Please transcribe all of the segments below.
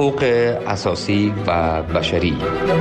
حقوق اساسی و بشری.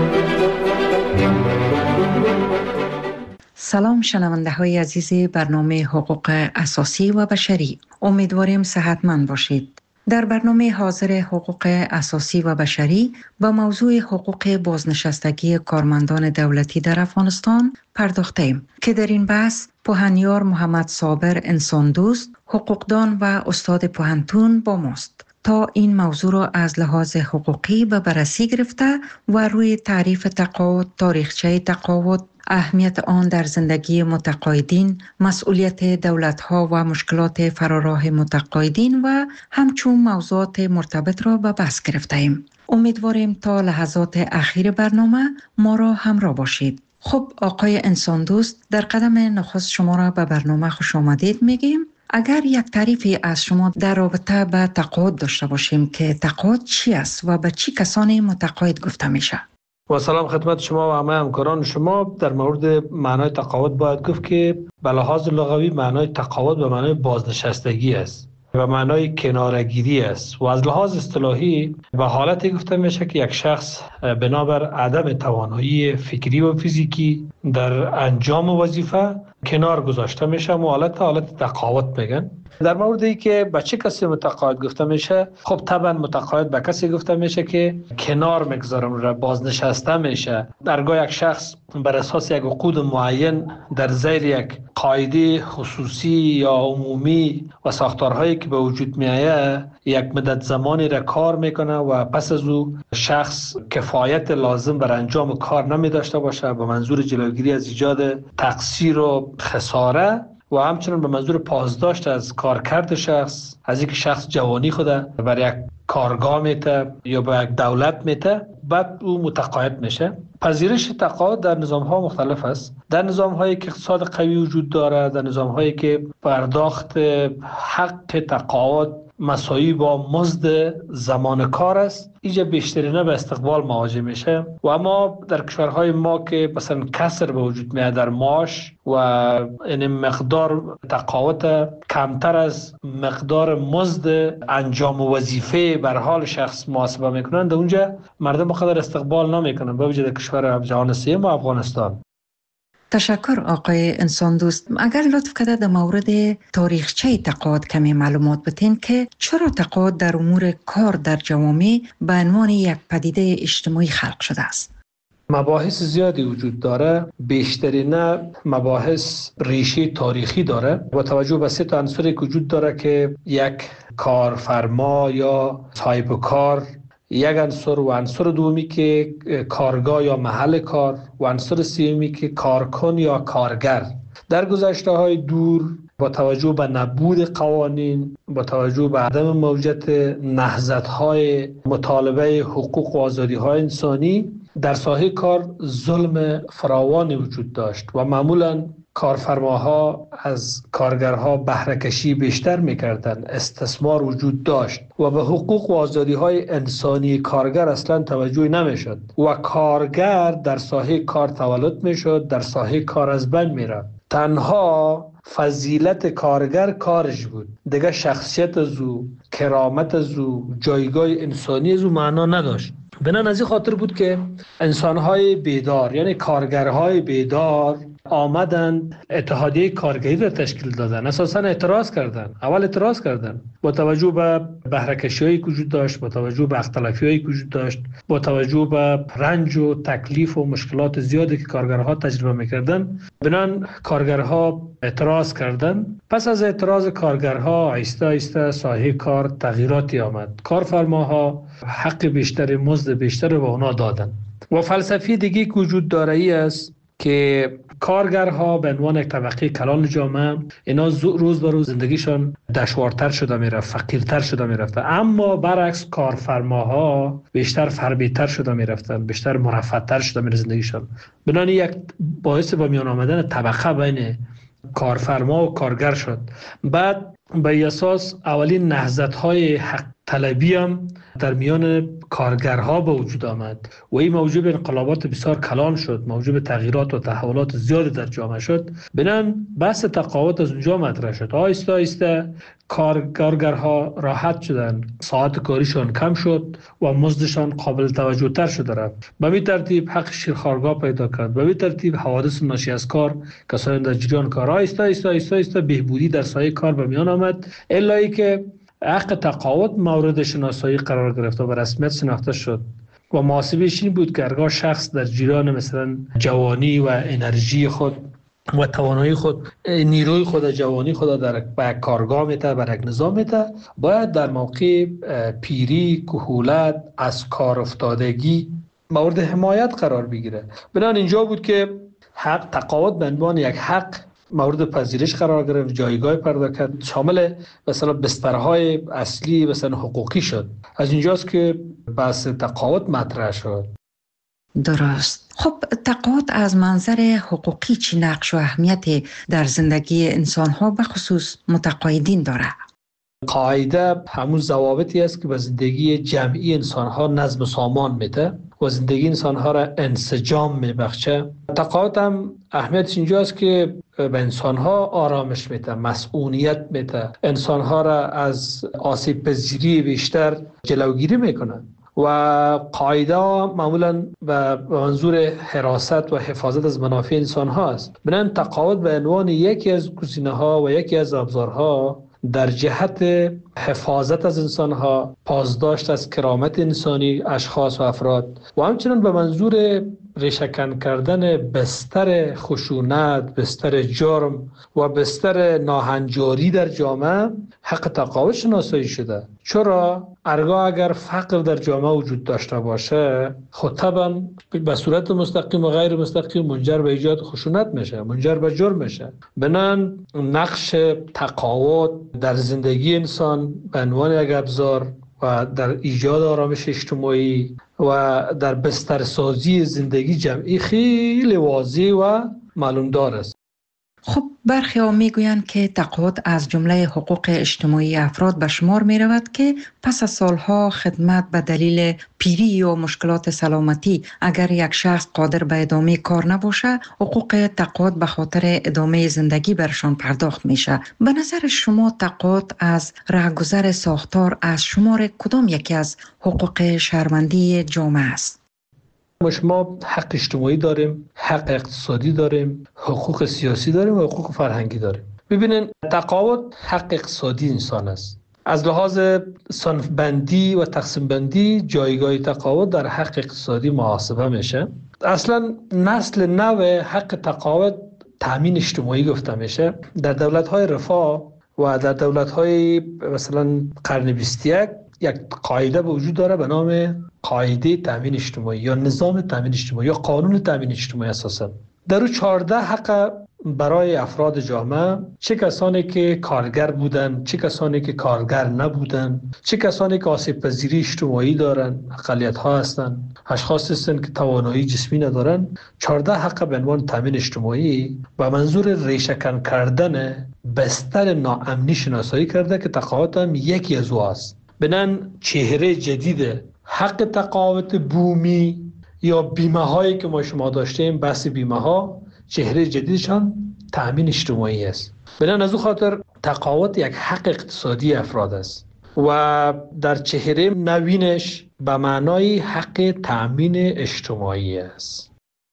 سلام شنونده های عزیز برنامه حقوق اساسی و بشری. امیدواریم صحتمند باشید. در برنامه حاضر حقوق اساسی و بشری با موضوع حقوق بازنشستگی کارمندان دولتی در افغانستان پرداختیم که در این بحث پوهنیار محمد صابر انسان دوست، حقوقدان و استاد پوهنتون با ماست تا این موضوع را از لحاظ حقوقی به بررسی گرفته و روی تعریف تقاعد، تاریخچه تقاعد، اهمیت آن در زندگی متقاعدین، مسئولیت دولت‌ها و مشکلات فراراه متقاعدین و همچون موضوعات مرتبط را به بحث گرفته‌ایم. امیدواریم تا لحظات اخیر برنامه ما را همراه باشید. خب آقای انسان دوست، در قدم نخست شما را به برنامه خوش آمدید میگیم. اگر یک تعریفی از شما در رابطه به تقاعد داشته باشیم که تقاعد چی است و به چی کسانی متقاعد گفته میشه؟ و سلام خدمت شما و همه همکاران شما. در مورد معنای تقاعد باید گفت که به لحاظ لغوی معنای تقاعد به معنای بازنشستگی است و معنای کناره‌گیری است و از لحاظ اصطلاحی به حالتی گفته میشه که یک شخص بنابر عدم توانایی فکری و فیزیکی در انجام وظیفه کنار گذاشته میشه و حالت تقاعد میگن. در مورد ای که به چه کسی متقاعد گفته میشه، خب طبعا متقاعد به کسی گفته میشه که کنار میگذارم را بازنشسته میشه. درگاه یک شخص بر اساس یک عقود معین در زیر یک قاعده خصوصی یا عمومی و ساختارهایی که به وجود میآید یک مدت زمانی را کار میکنه و پس از او شخص کفایت لازم بر انجام کار نمی داشته باشه به منظور جلوگیری از ایجاد تقصیر و خساره و همچنین به منظور پاسداشت از کارکرد شخص، از اینکه شخص جوانی خود بر یک کارگاه میته یا به یک دولت میته، بعد او متقاعد میشه. پذیرش تقاعد در نظام ها مختلف است. در نظام هایی که اقتصاد قوی وجود داره، در نظام هایی که پرداخت حق تقاعد مساوی با مزد زمان کار است، اینجا بیشترینه به استقبال مواجه میشه. و اما در کشورهای ما که مثلا کسر به وجود میاد در معاش و این مقدار تقاعد کمتر از مقدار مزد انجام وظیفه بر حال شخص محاسبه میکنن، در اونجا مردم بقدر استقبال نمیکنن به وجود کشور جهان سوم و افغانستان. تشکر آقای انسان دوست. اگر لطف کرده در مورد تاریخچه تقاعد کمی معلومات بتین که چرا تقاعد در امور کار در جوامع به عنوان یک پدیده اجتماعی خلق شده است؟ مباحث زیادی وجود داره، بیشترین مباحث ریشه تاریخی داره با توجه به سه تا عنصری که وجود داره که یک کارفرما یا صاحب کار، یک عنصر و عنصر دومی که کارگاه یا محل کار و عنصر سومی که کارکن یا کارگر. در گذشته‌های دور با توجه به نبود قوانین، با توجه به عدم موجودیت نهضت‌های مطالبه حقوق و آزادی‌های انسانی، در ساحه کار ظلم فراوانی وجود داشت و معمولاً کارفرماها از کارگرها بهره‌کشی بیشتر می‌کردند، استثمار وجود داشت و به حقوق و آزادی‌های انسانی کارگر اصلاً توجه نمی‌شد و کارگر در ساحه کار تولد می‌شد، در ساحه کار از بین می‌رفت. تنها فضیلت کارگر کارش بود، دیگه شخصیت از او، کرامت از او، جایگاه انسانی از او معنا نداشت. بنابراین از این خاطر بود که انسان‌های بیدار یعنی کارگرهای بیدار آمدند اتحادیه کارگری را تشکیل دادن. اساساً اعتراض کردن با توجه به بهره‌کشی‌هایی که وجود داشت، با توجه به اختلافی‌هایی که وجود داشت، با توجه به رنج و تکلیف و مشکلات زیادی که کارگرها تجربه می‌کردند. بنابراین کارگرها اعتراض کردند. پس از اعتراض کارگرها آهسته آهسته ساحه کار تغییراتی آمد. کارفرماها حق بیشتر، مزد بیشتر به اونا دادن. و فلسفی دیگه که وجود داره ای است که کارگرها به عنوان یک طبقه کلان جامعه اینا روز به روز زندگیشان دشوارتر شده میرفت، فقیرتر شده میرفت، اما برعکس کارفرماها بیشتر فربیتر شده میرفتن، بیشتر مرفه‌تر شده میرفت زندگیشان. بنابراین یک باعث با میان آمدن طبقه بین کارفرما و کارگر شد. بعد به این اساس اولین نهضت‌های حق طلبی هم در میان کارگرها به وجود آمد و این موجب انقلابات بسیار کلان شد، موجب تغییرات و تحولات زیادی در جامعه شد. بنان بحث تقاعد از اونجا مطرح شد. آهسته آهسته کارگرها راحت شدن، ساعت کاریشان کم شد و مزدشان قابل توجه تر شده رفت. به این ترتیب حق شیرخوارگاه پیدا کرد. به این ترتیب حوادث ناشی از کار، کسانی در جریان کار، آهسته بهبودی در سایه کار به میان آمد، الا ای که حق تقاعد مورد شناسایی قرار گرفت و به رسمیت شناخته شد و محاسبه‌اش این بود که هرگاه شخص در جریان مثلا جوانی و انرژی خود و توانایی خود، نیروی خود، جوانی خود در کارگاه میته، بر یک نظام میته، باید در موقع پیری، کهولت، از کار افتادگی مورد حمایت قرار بگیره. بنابراین اینجا بود که حق تقاعد به عنوان یک حق مورد پذیرش قرار گرفت، جایگاه پیدا کرد، شامل مثلا بسترهای اصلی مثلا حقوقی شد. از اینجاست که بحث تقاعد مطرح شد. درست. خب تقاعد از منظر حقوقی چی نقش و اهمیت در زندگی انسان‌ها به خصوص متقاعدین داره؟ قاعده همون ضوابطی است که به زندگی جمعی انسان‌ها نظم و سامان میده و زندگی انسان‌ها را انسجام میبخشه. تقاعد هم اهمیتش اینجاست که به انسان‌ها آرامش میده، مسئولیت میده، انسان‌ها را از آسیب پذیری بیشتر جلوگیری میکنه و قاعده معمولا به منظور حراست و حفاظت از منافع انسان‌ها است. بنابراین تقاعد به عنوان یکی از گزینه‌ها و یکی از ابزارها در جهت حفاظت از انسان‌ها، پاسداشت از کرامت انسانی اشخاص و افراد و همچنین به منظور ریشه‌کن کردن بستر خشونت، بستر جرم و بستر ناهنجاری در جامعه حق تقاعد شناسایی شده. چرا؟ هرگاه اگر فقر در جامعه وجود داشته باشه، خود طبعا به صورت مستقیم و غیر مستقیم منجر به ایجاد خشونت میشه، منجر به جرم میشه. بنان نقش تقاعد در زندگی انسان به عنوان یک ابزار و در ایجاد آرامش اجتماعی و در بسترسازی زندگی جمعی خیلی واضح و معلومدار است. خب برخی ها میگویند که تقاعد از جمله حقوق اجتماعی افراد به شمار می رود که پس از سالها خدمت به دلیل پیری و مشکلات سلامتی اگر یک شخص قادر به ادامه کار نباشه، حقوق تقاعد به خاطر ادامه زندگی برشان پرداخت میشه. به نظر شما تقاعد از رهگذر ساختار از شمار کدام یکی از حقوق شهروندی جامعه است؟ شما حق اجتماعی داریم، حق اقتصادی داریم، حقوق سیاسی داریم و حقوق فرهنگی داریم. ببینین تقاعد حق اقتصادی انسان است. از لحاظ صنف بندی و تقسیم بندی جایگاه تقاعد در حق اقتصادی محاسبه میشه. اصلا نسل نو حق تقاعد تامین اجتماعی گفته میشه. در دولت‌های رفاه و در دولت‌های مثلا قرن 21 یک قاعده به وجود داره به نام قاعده تامین اجتماعی یا نظام تامین اجتماعی یا قانون تامین اجتماعی. اساسا در او 14 حق برای افراد جامعه، چه کسانی که کارگر بودن، چه کسانی که کارگر نبودن، چه کسانی که آسیب پذیری اجتماعی دارن، اقلیت ها هستن، اشخاص هستن که توانایی جسمی ندارن، 14 حق به عنوان تامین اجتماعی و منظور ریشه‌کن کردن بستر ناامنی شناسایی کرده که تقاعد هم یکی از او است. بنان چهره جدید حق تقاعد بومی یا بیمه هایی که ما شما داشتیم، بحث بیمه ها، چهره جدیدشان تامین اجتماعی است. بنان از او خاطر تقاعد یک حق اقتصادی افراد است و در چهره نوینش به معنای حق تامین اجتماعی است.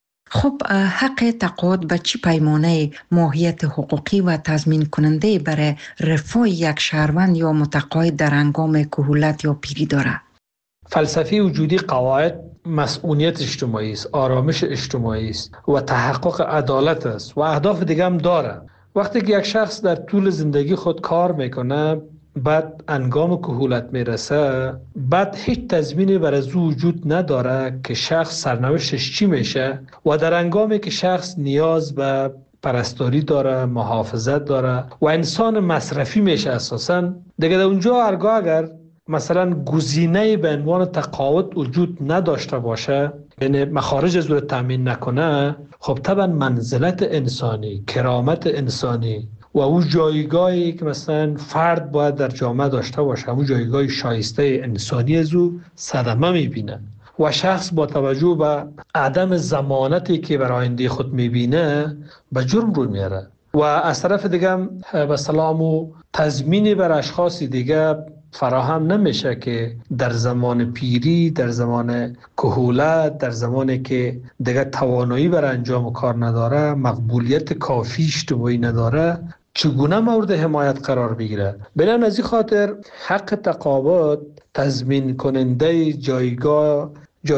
خب حق تقاعد به چه پیمانه ماهیت حقوقی و تضمین کننده برای رفاه یک شهروند یا متقاعد در هنگام کهولت یا پیری دارد؟ فلسفه وجودی قواعد مسئولیت اجتماعی است، آرامش اجتماعی است و تحقق عدالت است و اهداف دیگه هم داره. وقتی که یک شخص در طول زندگی خود کار میکنه، بعد هنگام کهولت میرسه، بعد هیچ تضمینی برای از وجود نداره که شخص سرنوشتش چی میشه و در هنگامی که شخص نیاز به پرستاری داره، محافظت داره و انسان مصرفی میشه اساساً، دیگه در اونجا هرگاه اگر مثلا گزینه به عنوان تقاعد وجود نداشته باشه، یعنی مخارج از رو تامین نکنه، خب طبعا منزلت انسانی، کرامت انسانی و او جایگاهی که مثلا فرد باید در جامعه داشته باشه، همون جایگاه شایسته انسانی از او صدمه میبینه و شخص با توجه به عدم ضمانتی که بر آینده خود میبینه به جرم رو میاره و از طرف دیگه به سلام و تضمینی بر اشخاص دیگه فراهم نمیشه که در زمان پیری، در زمان کهولت، در زمانی که دیگه توانایی بر انجام کار نداره، مقبولیت کافی اجتماعی نداره، چگونه مورد حمایت قرار بگیره. بنابراین از این خاطر حق تقاعد تضمین کننده جایگاه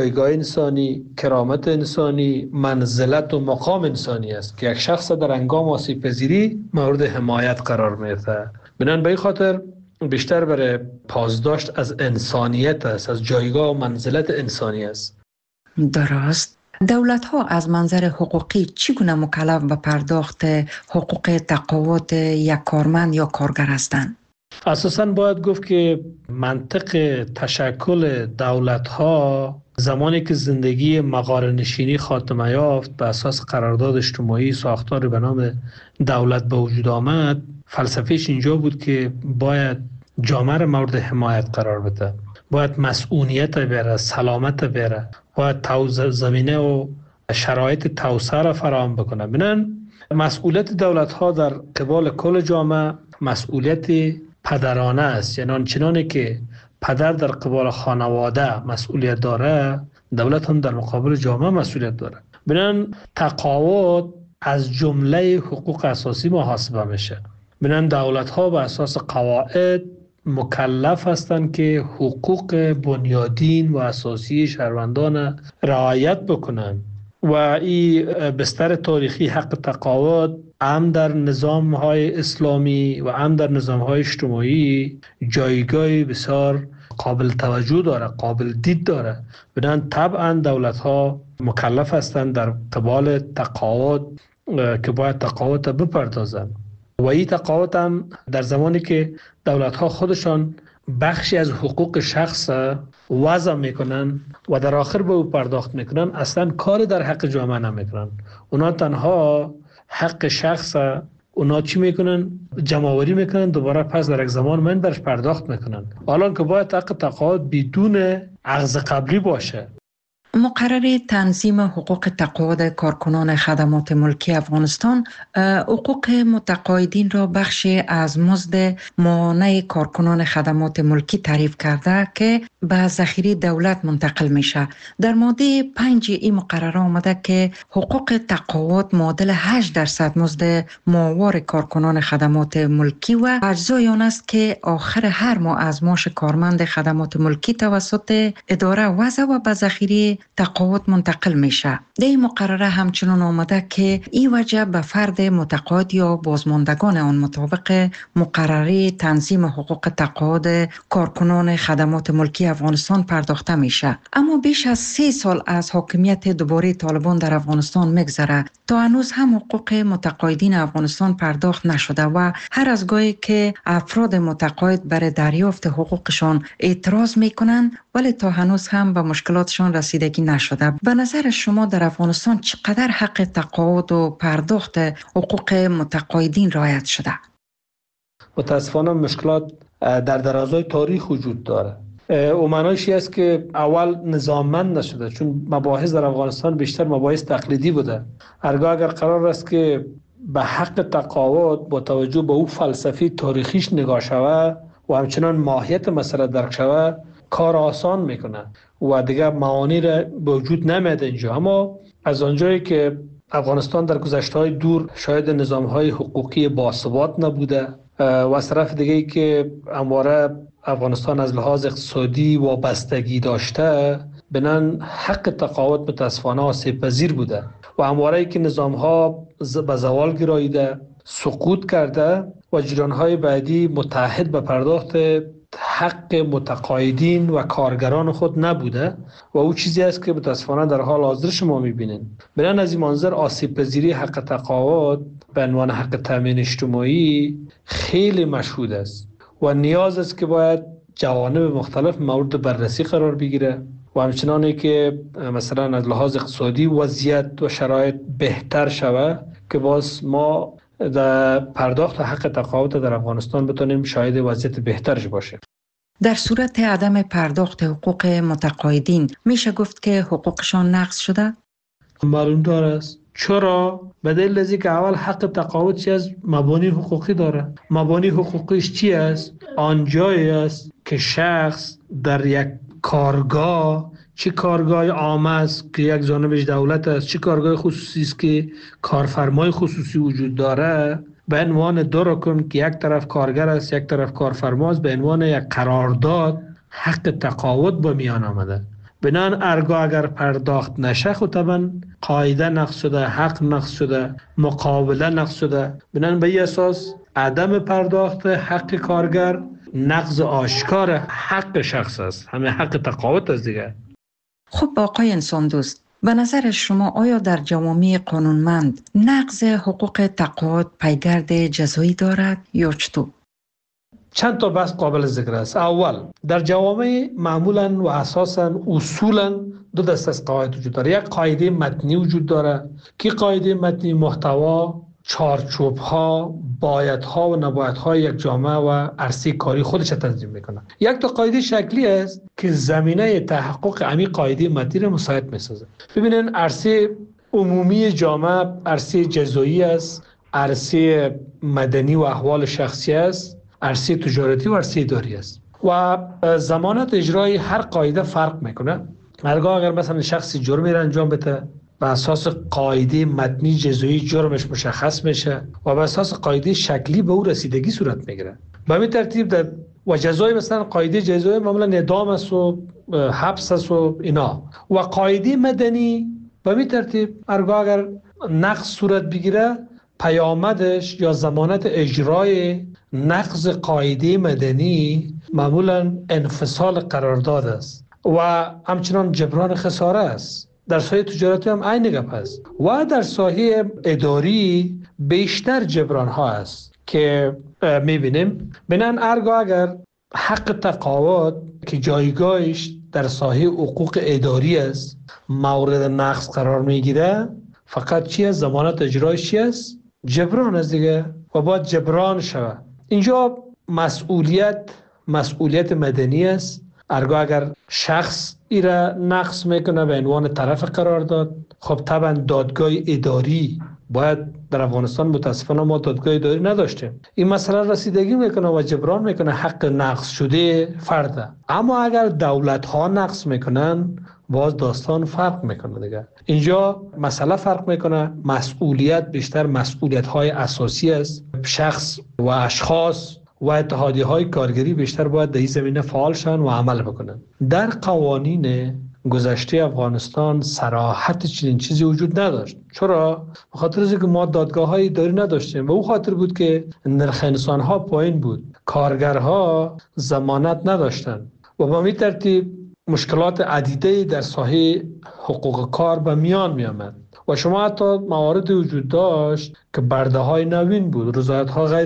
انسانی، کرامت انسانی، منزلت و مقام انسانی است که یک شخص در هنگام آسیب پذیری مورد حمایت قرار میده. بنابراین به این خاطر بیشتر برای پاسداشت از انسانیت است، از جایگاه و منزلت انسانی است. درست. دولت ها از منظر حقوقی چگونه مکلف به پرداخت حقوق تقاعد یک کارمند یا کارگر هستند؟ اساساً باید گفت که منطق تشکل دولت ها زمانی که زندگی مغاره نشینی خاتمه یافت به اساس قرارداد اجتماعی ساختار به نام دولت به وجود آمد، فلسفهش اینجا بود که باید جامعه را مورد حمایت قرار بده، باید مسئولیت بره، سلامت بره، باید زمینه و شرایط توسعه را فراهم بکنه. بنابراین مسئولیت دولت ها در قبال کل جامعه مسئولیت پدرانه است، یعنی آنچنانی که پدر در قبال خانواده مسئولیت داره، دولت هم در مقابل جامعه مسئولیت داره. بنابراین تقاعد از جمله حقوق اساسی محاسبه میشه. بنابراین دولت ها به اساس قواعد مکلف هستند که حقوق بنیادین و اساسی شهروندان رعایت بکنند و این بستر تاریخی حق تقاعد هم در نظام های اسلامی و هم در نظام های اجتماعی جایگاه بسیار قابل توجه داره، قابل دید داره. بنابراین طبعا دولت ها مکلف هستند در قبال تقاعد که باید تقاعد بپردازند و این تقاعد هم در زمانی که دولت ها خودشان بخشی از حقوق شخص وضع میکنن و در آخر به او پرداخت میکنن، اصلا کاری در حق جامعه نمیکنن. اونا تنها حق شخص اونا چی میکنن؟ جمع‌آوری میکنن، دوباره پس در یک زمان من برش پرداخت میکنن، حالا که باید حق تقاعد بدون اخذ قبلی باشه. مقرره تنظیم حقوق تقاعد کارکنان خدمات ملکی افغانستان حقوق متقاعدین را بخشی از مزد ماهانه کارکنان خدمات ملکی تعریف کرده که به ذخیره دولت منتقل میشه. در ماده 5 این مقرره آمده که حقوق تقاعد معادل 8% مزد ماهوار کارکنان خدمات ملکی و اجزای آن است که آخر هر ماه از معاش کارمند خدمات ملکی توسط اداره وضع و به ذخیره تقاعد منتقل میشه. در این مقرره همچنان آمده که این وجه به فرد متقاعد یا بازماندگان آن مطابق مقرره تنظیم حقوق تقاعد کارکنان خدمات ملکی افغانستان پرداخته میشه. اما بیش از 3 سال از حاکمیت دوباره طالبان در افغانستان میگذره تا هنوز هم حقوق متقاعدین افغانستان پرداخت نشده و هر از گاهی که افراد متقاعد برای دریافت حقوقشان اعتراض میکنند ولی تا هنوز هم به مشکلاتشان رسیدگی نشده. به نظر شما در افغانستان چقدر حق تقاعد و پرداخت حقوق متقاعدین رعایت شده؟ متاسفانه مشکلات در درازای تاریخ وجود داره. و معنیش است که اول نظاممند نشده، چون مباحث در افغانستان بیشتر مباحث تقلیدی بوده. هرگاه اگر قرار است که به حق تقاعد با توجه به او فلسفی تاریخیش نگاه شود و همچنان ماهیت مسئله درک شود، کار آسان میکنه و دیگه معانی را به وجود نمیاد اینجا. اما از آنجایی که افغانستان در گذشته‌های دور شاید نظام‌های حقوقی باثبات نبوده و از طرف دیگه ای که همواره افغانستان از لحاظ اقتصادی وابستگی داشته، بنان حق تقاعد متاسفانه آسیب پذیر بوده و همواره ای که نظام‌ها به زوال گراییده، سقوط کرده و جریان‌های بعدی متحد به پرداخت حق متقاعدین و کارگران خود نبوده و او چیزی است که متاسفانه در حال حاضر شما می‌بینید. بنابراین از این منظر آسیب پذیری حق تقاعد به عنوان حق تامین اجتماعی خیلی مشهود است و نیاز است که باید جوانب مختلف مورد بررسی قرار بگیره و همچنانی که مثلا از لحاظ اقتصادی وضعیت و شرایط بهتر شود که باز ما در پرداخت حق تقاعد در افغانستان بتونیم شاهد وضعیت بهترش باشه. در صورت عدم پرداخت حقوق متقاعدین میشه گفت که حقوقشان نقض شده؟ معلوم دار است. چرا؟ به دلیل از اینکه اول حق تقاعد چی از مبانی حقوقی داره. مبانی حقوقیش چی است؟ آنجایی است که شخص در یک کارگاه، چه کارگاه عام است که یک جانبش دولت است، چه کارگاه خصوصی است که کارفرمای خصوصی وجود داره، به عنوان دو رکن که یک طرف کارگر است یک طرف کارفرما است، به عنوان یک قرارداد حق تقاعد به میان آمده. بنان ارگاه اگر پرداخت نشه خود طبعا قاعده نقض شده، حق نقض شده، مقابله نقض شده. بنان به این اساس عدم پرداخت حق کارگر نقض آشکار حق شخص است، همه حق تقاعد است دیگه. خب آقای انسان دوست، به نظر شما آیا در جوامع قانونمند نقض حقوق تقاعد پیگرد جزایی دارد یا چطور؟ چند تا بحث قابل ذکر است. اول، در جوامع معمولا و اساسا اصولا دو دسته از قواعد وجود داره. یک قاعده متنی وجود داره که قاعده متنی محتوا، چارچوب ها، باید ها و نباید های یک جامعه و عرصه کاری خودش تنظیم میکنه. یک تا قاعده شکلی است که زمینه تحقق همین قاعده متنی را مساعد میسازه. ببینن عرصه عمومی جامعه عرصه جزایی است، عرصه مدنی و احوال شخصی است، عرصه تجارتی و عرصه اداری است و ضمانت اجرای هر قاعده فرق میکنه. هرگاه اگر مثلا شخصی جرمی را انجام بده، به اساس قاعده متنی جزایی جرمش مشخص میشه و به اساس قاعده شکلی به او رسیدگی صورت میگیره. به همین ترتیب در و جزای مثلا قاعده جزایی معمولا اعدام است و حبس است و اینا، و قاعده مدنی به همین ترتیب هرگاه اگر نقض صورت بگیره، پیامدش یا ضمانت اجرای نقض قاعده مدنی معمولا انفصال قرارداد است و همچنان جبران خساره است. در ساحه تجارتی هم عین گپ است و در ساحه اداری بیشتر جبران ها است که میبینیم. بنان هرگاه اگر حق تقاعد که جایگاهش در ساحه حقوق اداری است مورد نقض قرار میگیره، فقط چی است؟ ضمانت اجرایش چی است؟ جبران است دیگه و باید جبران شود. اینجا مسئولیت مدنی است. هرگاه اگر شخص ایره نقض میکنه به عنوان طرف قرار داد، خب طبعا دادگاه اداری باید در افغانستان متاسفانه ما دادگاه اداری نداشتیم. این مسئله رسیدگی میکنه و جبران میکنه حق نقض شده فرده. اما اگر دولت ها نقض میکنن باز داستان فرق میکنه دیگه. اینجا مسئله فرق میکنه، مسئولیت بیشتر مسئولیت های اساسی است. شخص و اشخاص و اتحادیه های کارگری بیشتر باید در این زمینه فعال شن و عمل بکنن. در قوانین گذشته افغانستان صراحت چنین چیزی وجود نداشت. چرا؟ به خاطر اینکه ما دادگاه های اداری نداشتیم و او خاطر بود که نرخ انسان ها پایین بود، کارگرها ضمانت نداشتند و با این ترتیب مشکلات عدیده در ساحه حقوق کار به میان می آمد و شما حتی موارد وجود داشت که برده های نوین بود، رضایت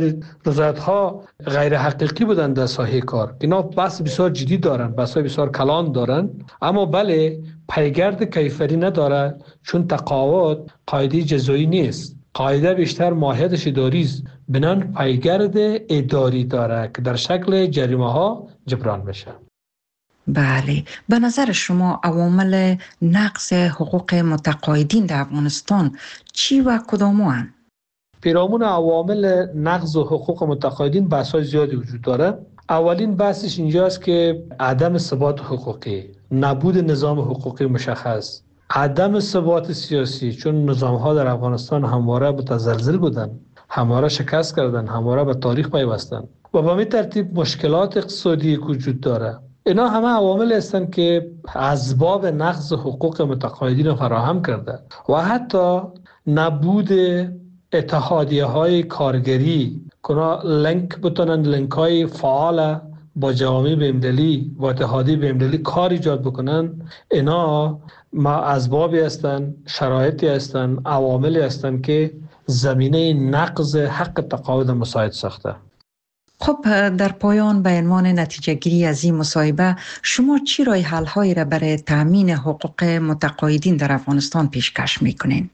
ها غیر حقیقی بودند در ساحه کار. اینا بحث بسیار جدی دارن، بحث بسیار کلان دارن، اما بله پیگرد کیفری نداره، چون تقاعد قاعده جزایی نیست، قاعده بیشتر ماهیتش اداری است. بنان پیگرد اداری داره که در شکل جریمه ها جبران بشه. بله، به نظر شما عوامل نقض حقوق متقاعدین در افغانستان چی و کداموان؟ پیرامون عوامل نقض حقوق متقاعدین بحث‌های زیادی وجود داره. اولین بحثش اینجاست که عدم ثبات حقوقی، نبود نظام حقوقی مشخص، عدم ثبات سیاسی، چون نظام‌ها در افغانستان همواره متزلزل بودن، همواره شکست کردن، همواره به تاریخ پیوستن و به همین ترتیب مشکلات اقتصادی وجود داره. اینا همه عوامل هستند که اسباب نقض حقوق متقاعدین فراهم کرده و حتی نبود اتحادیه های کارگری کنا لینک های فعال با جوامع بین‌المللی و اتحادیه بین‌المللی کار ایجاد بکنن. اینا اسبابی هستند، شرایطی هستند، عواملی هستند که زمینه نقض حق تقاعد مساعد ساخته. خب در پایان به عنوان نتیجه گیری از این مصاحبه شما چی راه حل هایی را برای تامین حقوق متقاعدین در افغانستان پیشکش میکنین؟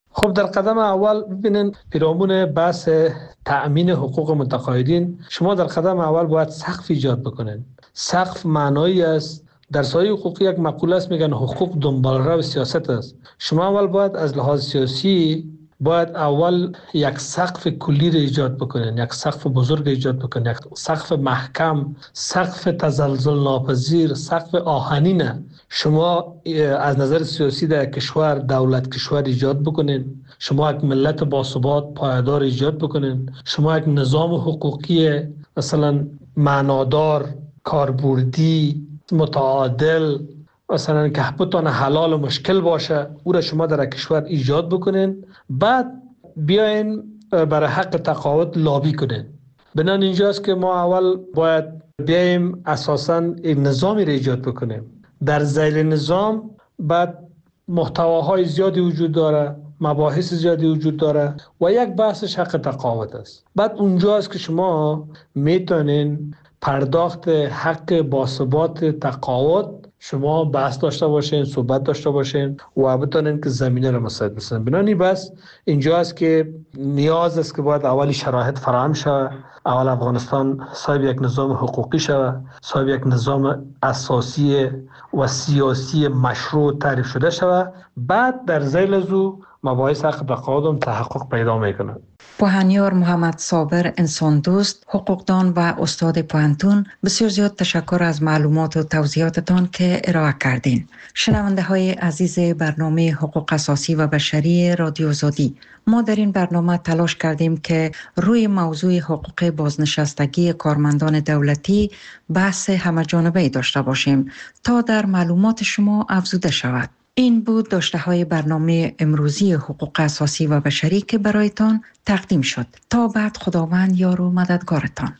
خب در قدم اول ببینین پیرامون بحث تأمین حقوق متقاعدین، شما در قدم اول باید سقف ایجاد بکنین. سقف معنایی است. در سایه حقوقی یک مقوله است میگن حقوق دنبالرو سیاست است. شما اول باید از لحاظ سیاسی باید اول یک سقف کلی را ایجاد بکنین، یک سقف بزرگ ایجاد بکنین، یک سقف محکم، سقف تزلزل ناپذیر، سقف آهنین شما از نظر سیاسی در کشور، دولت کشور ایجاد بکنین. شما یک ملت باثبات پایدار ایجاد بکنین. شما یک نظام حقوقی مثلا معنادار، کاربردی، متعادل، مثلا که بتونه حلال و مشکل باشه، او را شما در کشور ایجاد بکنین. بعد بیاین برای حق تقاعد لابی کنین. بنان اینجاست که ما اول باید بیایم اساساً یک نظامی را ایجاد بکنیم. در ذیل نظام بعد محتواهای زیادی وجود داره، مباحث زیادی وجود داره و یک بحثش حق تقاعد است. بعد اونجاست که شما میتونین پرداخت حق باثبات تقاعد شما بحث داشته باشین، صحبت داشته باشین و بتونین که زمینه رو مساعد بسازین. بنانی بس اینجاست که نیاز است که باید اولی شرایط فراهم شود. اول افغانستان صاحب یک نظام حقوقی شود، صاحب یک نظام اساسی و سیاسی مشروع تعریف شده شود. بعد در ذیل از او مباحث حق تقاعد هم تحقق پیدا میکنه. پوهنیار محمد صابر، انسان دوست، حقوقدان و استاد پوهنتون، بسیار زیاد تشکر از معلومات و توضیحاتتان که ارائه کردین. شنونده های عزیز برنامه حقوق اساسی و بشری رادیو آزادی، ما در این برنامه تلاش کردیم که روی موضوع حقوق بازنشستگی کارمندان دولتی بحث همه‌جانبه‌ای داشته باشیم تا در معلومات شما افزوده شود. این بود داشته های برنامه امروزی حقوق اساسی و بشری که برایتان تقدیم شد. تا بعد، خداوند یار و مددگارتان.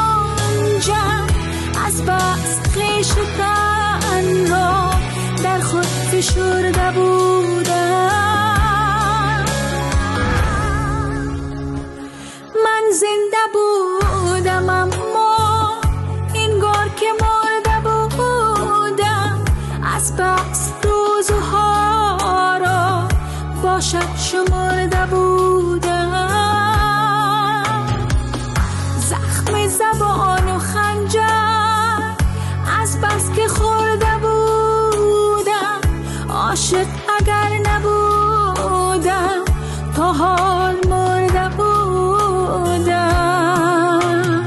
از بس خویش تن را در فشرده بودم. من زنده بودم اما انگار که مرده بودم. از بس روزها را باشد شمرده بودم. زخم زبان و خنجر از بس که خورده بودم. عاشق اگر نبودم تا حال مرده بودم.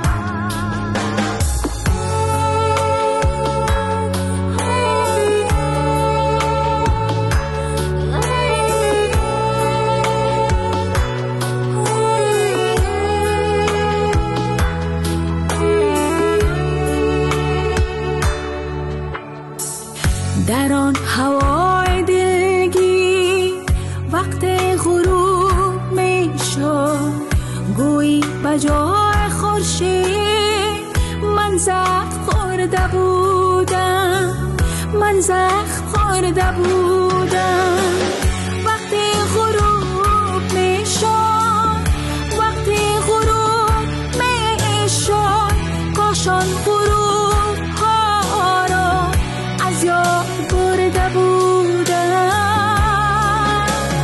در آن هوای دلگی وقت غروب می شد، گویی بجای خورشید من زخم خورده بودم. من زخم خورده بودم. وقتی غروب می شد، وقتی غروب می شد، کاشان غروب ها را از یاد برده بودم.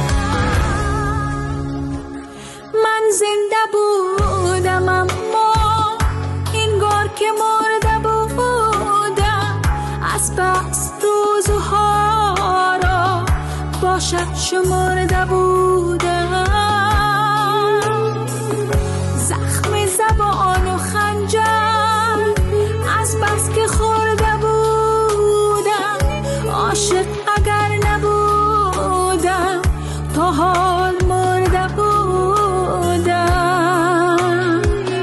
من زنده بودم اما انگار که مرده بودم. از بس روزها را باشد شمرده بودم. زخم زبان و خنجر از بس که خورده بودم. عاشق اگر نبودم تا حال مرده بودم.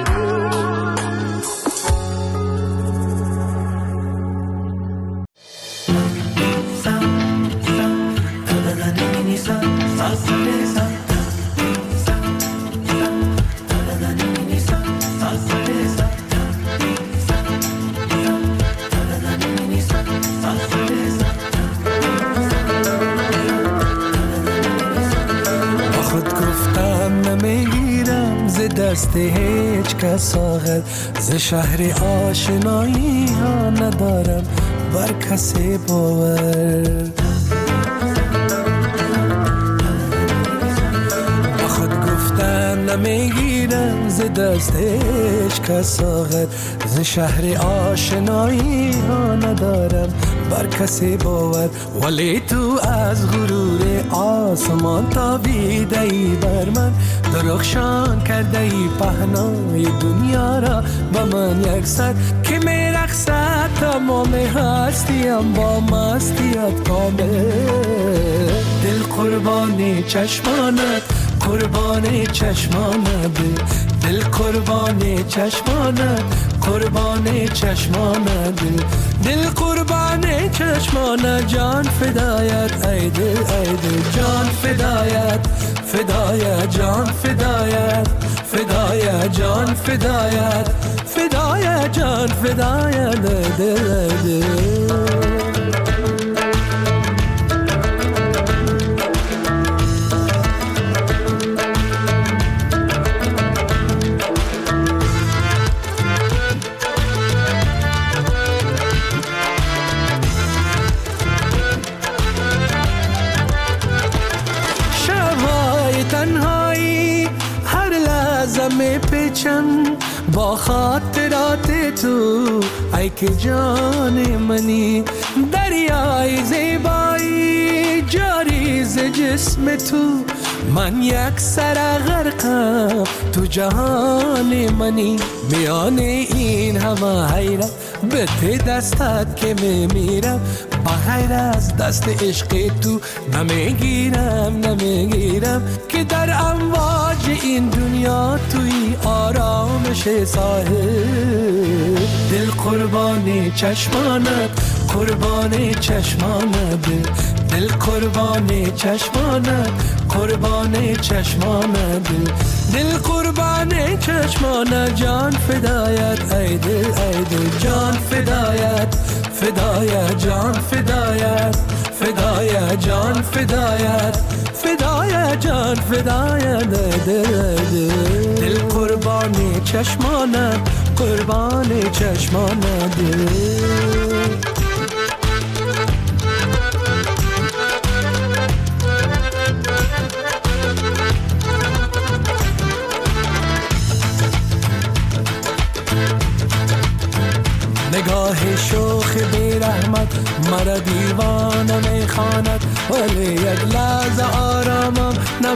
دست هیچ کس آغل ز شهر آشنایی ها ندارم بر کسی باور. با خود گفتن نمیگیرم ز دست هیچ کس آغل ز شهر آشنایی ها ندارم بر کسی باور. ولی تو از غرور آسمان تابیده ای بر من، درخشان کرده ای پهنای دنیا را با من یک سر که میرقصد تمام هستیم با مستیت کامل. دل قربان چشمانت، قربان چشمانت، دل قربان چشمانت، قربان چشمانت، دل قربان چشمانت. جان فدایت ای دل ای دل، جان فدایت فدایت، جان فدایت فدایت، جان فدایت فدایت، جان فدایت دل دل. با خاطرات تو ای که جان منی، دریای زیبایی جاری ز جسم تو. من یک سر غرقم تو جهان منی، میان این همه حیرت به ته دستت که میمیرم. بغیر از دست عشق تو نمیگیرم که در امواج این دنیا توی آرامش ساحل. دل قربان چشمانت، قربان چشمانت، دل قربان چشمانت، قربان چشمانت، دل قربان چشمانت. جان فدایت ای دل ای دل، جان فدایت فدایت، جان فدایت فدای جان فدایت، فدای جان فدایت، دل قربان چشمانت، قربان چشمانت. نگاه شوخ بی رحمت مرا دیوانه میخواند، ولی یک لحظه آرامم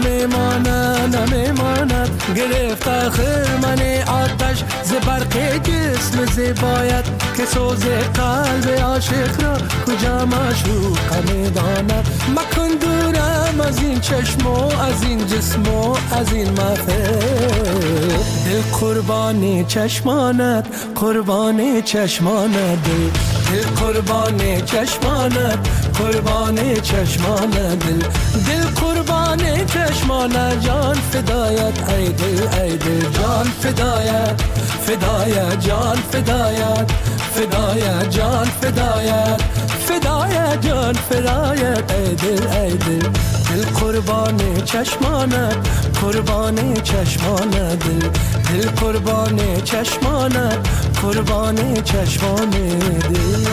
نمیماند. گرفت خرمن آتش ز برق جسم زیبایت، که سوز قلب عاشق را کجا معشوق میداند. مکن دورم از این چشم و از این جسم و از این محفل، دل قربان چشمانت، قربان چشمانت، دل قربان چشمانت، قربان چشمانت، دل قربان چشمانت. جان فدایت ای دل، ای دل جان فدایت، فدای جان فدایت، فدای جان فدایت، فدای جان فدایت، ای دل، ای دل، دل قربان چشمانت، قربان چشمانت، دل قربان چشمانت، قربان چشمان دل.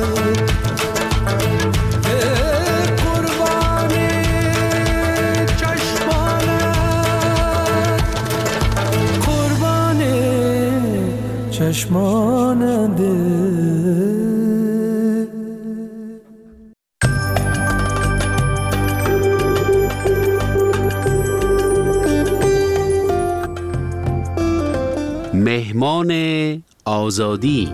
چشمان دل. مهمان آزادی.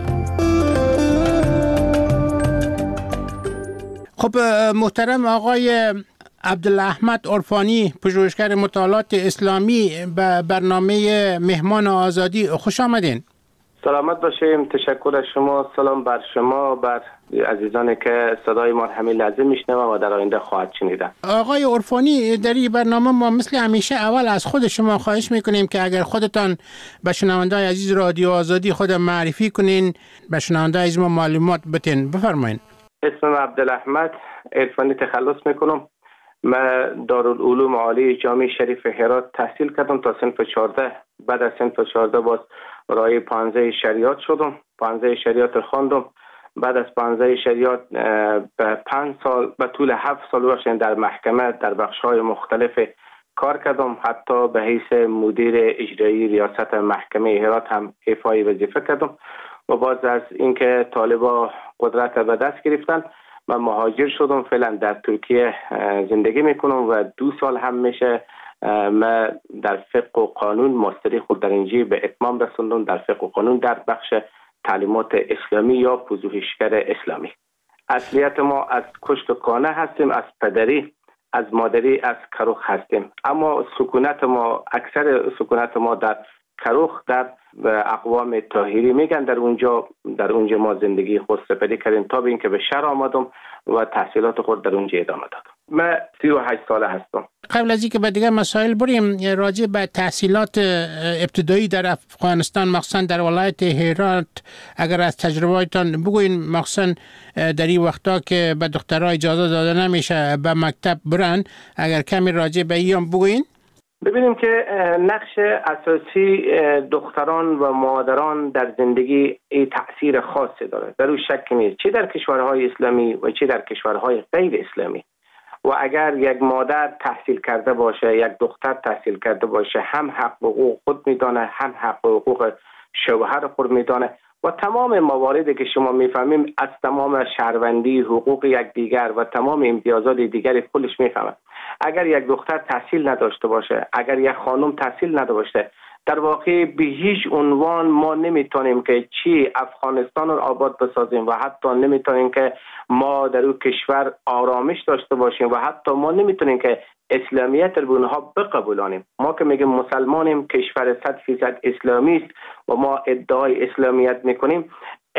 خب محترم آقای عبدالاحمد عرفانی، پژوهشگر مطالعات اسلامی، به برنامه مهمان آزادی خوش آمدین. سلامت باشیم. تشکر از شما. سلام بر شما، بر عزیزانی که صدای ما همین لحظه میشنوند و در آینده خواهد شنیدن. آقای عرفانی، در این برنامه ما مثل همیشه اول از خود شما خواهش میکنیم که اگر خودتان به شنونده‌های عزیز رادیو آزادی خود معرفی کنین، به شنونده‌های عزیز ما معلومات بتین. بفرمایید. اسمم عبدالاحمد عرفانی، تخلص میکنم. من دارالعلوم عالی جامعه شریف هرات تحصیل کردم تا صنف 14. بعد از صنف 14 باز رای 15 شریعت شدم. 15 شریعت خواندم. بعد از 15 شریعت به 5 سال، به طول 7 سال در محکمه در بخش‌های مختلف کار کردم. حتی به حیث مدیر اجرایی ریاست محکمه هرات هم ایفای وظیفه کردم. و باز از اینکه طالبا قدرت به دست گرفتن، من مهاجر شدم. فعلا در ترکیه زندگی میکنم و 2 سال هم میشه من در فقه و قانون ماستری خود در اینجا به اتمام رسوندم، در فقه و قانون در بخش تعلیمات اسلامی یا پژوهشگر اسلامی. اصلیت ما از کشت کانه هستیم، از پدری، از مادری، از کروخ هستیم. اما سکونت ما، اکثر سکونت ما در کروخ، در اقوام طاهری میگن. در اونجا ما زندگی خود سپری کردیم تا به اینکه به شهر آمدم و تحصیلات خود در اونجا ادامه دادم. من 38 ساله هستم. قبل از اینکه به دیگر مسائل بریم، راجع به تحصیلات ابتدایی در افغانستان، مخصوصا در ولایت هرات، اگر از تجربه‌تان بگوین، مخصوصا در این وقتا که به دخترها اجازه داده نمیشه به مکتب برن، اگر کمی راجع به این بگوین. ببینیم که نقش اساسی دختران و مادران در زندگی تأثیر خاصی داره، در اون شک نیست، چه در کشورهای اسلامی و چه در کشورهای غیر اسلامی. و اگر یک مادر تحصیل کرده باشه، یک دختر تحصیل کرده باشه، هم حق و حقوق خود میدانه، هم حق و حقوق شوهر خود میدانه و تمام مواردی که شما میفهمیم از تمام شهروندی، حقوق یکدیگر و تمام امتیازات دیگری خودش میفهمه. اگر یک دختر تحصیل نداشته باشه، اگر یک خانم تحصیل نداشته باشه، در واقع به هیچ عنوان ما نمیتونیم که چی افغانستان رو آباد بسازیم و حتی نمیتونیم که ما در اون کشور آرامش داشته باشیم و حتی ما نمیتونیم که اسلامیت رو به اونها بقبولانیم. ما که میگیم مسلمانیم، کشور 100% اسلامی است و ما ادعای اسلامیت میکنیم،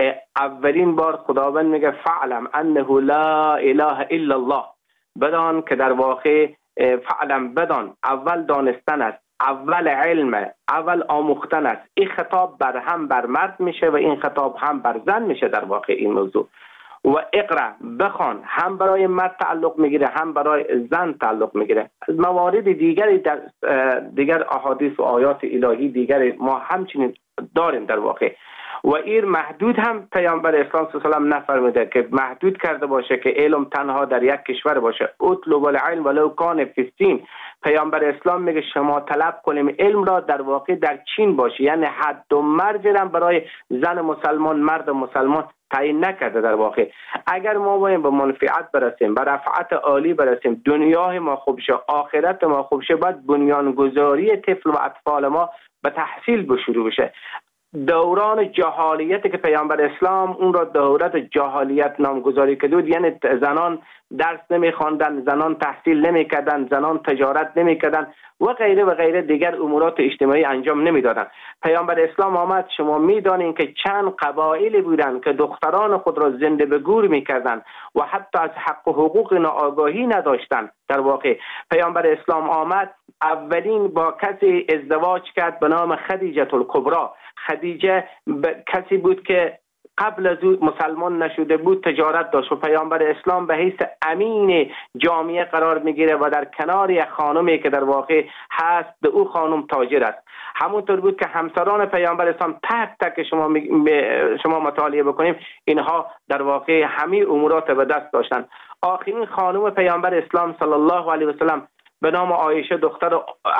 اولین بار خداوند میگه فعلم انه لا اله الا الله، بدان که در واقع فعلم، بدان، اول دانستن است، اول علم، اول آموختن است. این خطاب بر مرد میشه و این خطاب هم بر زن میشه در واقع این موضوع. و اقرا بخوان هم برای مرد تعلق میگیره هم برای زن تعلق میگیره. موارد دیگری در دیگر احادیث و آیات الهی دیگری ما همچنین داریم در واقع و این محدود هم پیامبر اسلام صلی الله علیه و آله نفرموده که محدود کرده باشه که علم تنها در یک کشور باشه. اطلب العلم ولو کان فی الصین. پیامبر اسلام میگه شما طلب کنیم علم را در واقع در چین باشه، یعنی حد و مرز هم برای زن مسلمان مرد مسلمان تعیین نکرده. در واقع اگر ما باید به منفعت برسیم، به رفعت عالی برسیم، دنیای ما خوب شه، آخرت ما خوب شه، باید بنیانگذاری طفل و اطفال ما به تحصیل شروع بشه. دوران جهالیت که پیامبر اسلام اون را دورت جهالیت نامگذاری کرد، یعنی زنان درس نمی‌خواندن، زنان تحصیل نمی‌کردن، زنان تجارت نمی‌کردن و غیره و غیره دیگر امورات اجتماعی انجام نمیدادن. پیامبر اسلام آمد، شما میدانید که چند قبایلی بودند که دختران خود را زنده به گور می‌کردند و حتی از حق و حقوق آگاهی نداشتند. در واقع پیامبر اسلام آمد، اولین با کسی ازدواج کرد به نام خدیجه الکبری. خدیجه کسی بود که قبل از او مسلمان نشده بود، تجارت داشت و پیامبر اسلام به حیث امین جامعه قرار میگیره و در کنار یک خانمی که در واقع هست به او خانم تاجر است. همونطور بود که همسران پیامبر اسلام تک تک شما مطالعه بکنیم اینها در واقع همه امورات به دست داشتن. آخرین خانم پیامبر اسلام صلی الله علیه و سلم به نام عایشه دختر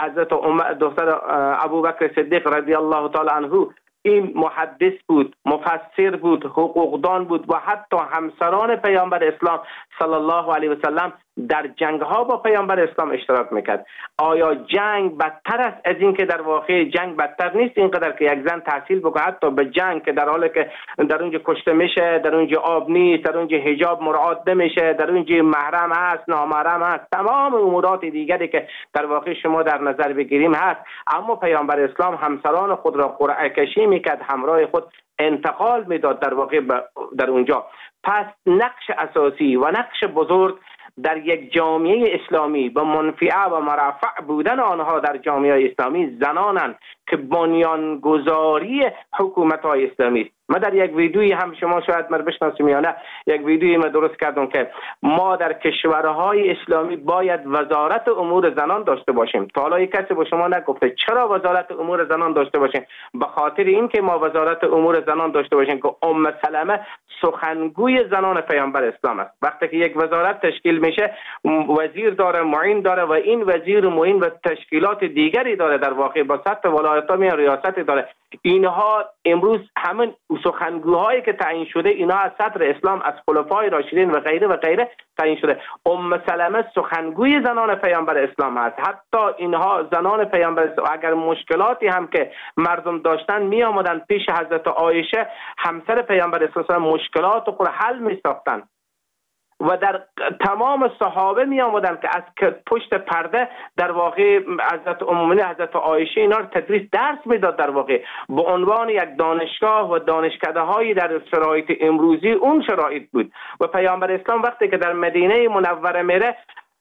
ابوبکر صدیق رضی الله تعالی عنه، این محدث بود، مفسر بود، حقوقدان بود و حتی همسران پیامبر اسلام صلی الله علیه و سلم در جنگ ها با پیامبر اسلام اشتراک میکرد. آیا جنگ بدتر است از این که در واقع جنگ بدتر نیست اینقدر که یک زن تحصیل بکنه، حتی به جنگ که در حالی که در اونجا کشته میشه، در اونجا آب نیست، در اونجا حجاب مراعات نمیشه، در اونجا محرم هست، نامحرم هست، تمام امورات دیگری که در واقع شما در نظر بگیریم هست، اما پیامبر اسلام همسران خود را قرعه کشی میکرد، همراه خود انتقال میداد در واقع در اونجا. پس نقش اساسی و نقش بزرگ در یک جامعه اسلامی با منفعه و مرفع بودن آنها در جامعه اسلامی زنانند که بنیانگذاری حکومت‌های اسلامی است. ما در یک ویدیویی هم شما شاید من بشناسیم یا نه، یک ویدیویی ما درست کردم که ما در کشورهای اسلامی باید وزارت امور زنان داشته باشیم. تا حالا کسی با شما نگفته چرا وزارت امور زنان داشته باشیم؟ به خاطر اینکه ما وزارت امور زنان داشته باشیم که ام سلمه سخنگوی زنان پیامبر اسلام است. وقتی که یک وزارت تشکیل میشه وزیر داره، معین داره و این وزیر معین و تشکیلات دیگری داره، در واقع با سطح ولایت‌ها می ریاست داره. اینها امروز همین سخنگوهایی که تعیین شده اینها از صدر اسلام، از خلفای راشدین و غیره تعیین شده. ام سلمه سخنگوی زنان پیامبر اسلام است. حتی اینها زنان پیامبر اسلام اگر مشکلاتی هم که مردم داشتن می آمدن پیش حضرت عایشه همسر پیامبر اسلام مشکلات خود حل می ساختن و در تمام صحابه می آمدن که از پشت پرده در واقع حضرت عایشه اینا رو تدریس درس میداد. در واقع به عنوان یک دانشگاه و دانشکده هایی در شرایط امروزی اون شرایط بود. و پیامبر اسلام وقتی که در مدینه منوره میره،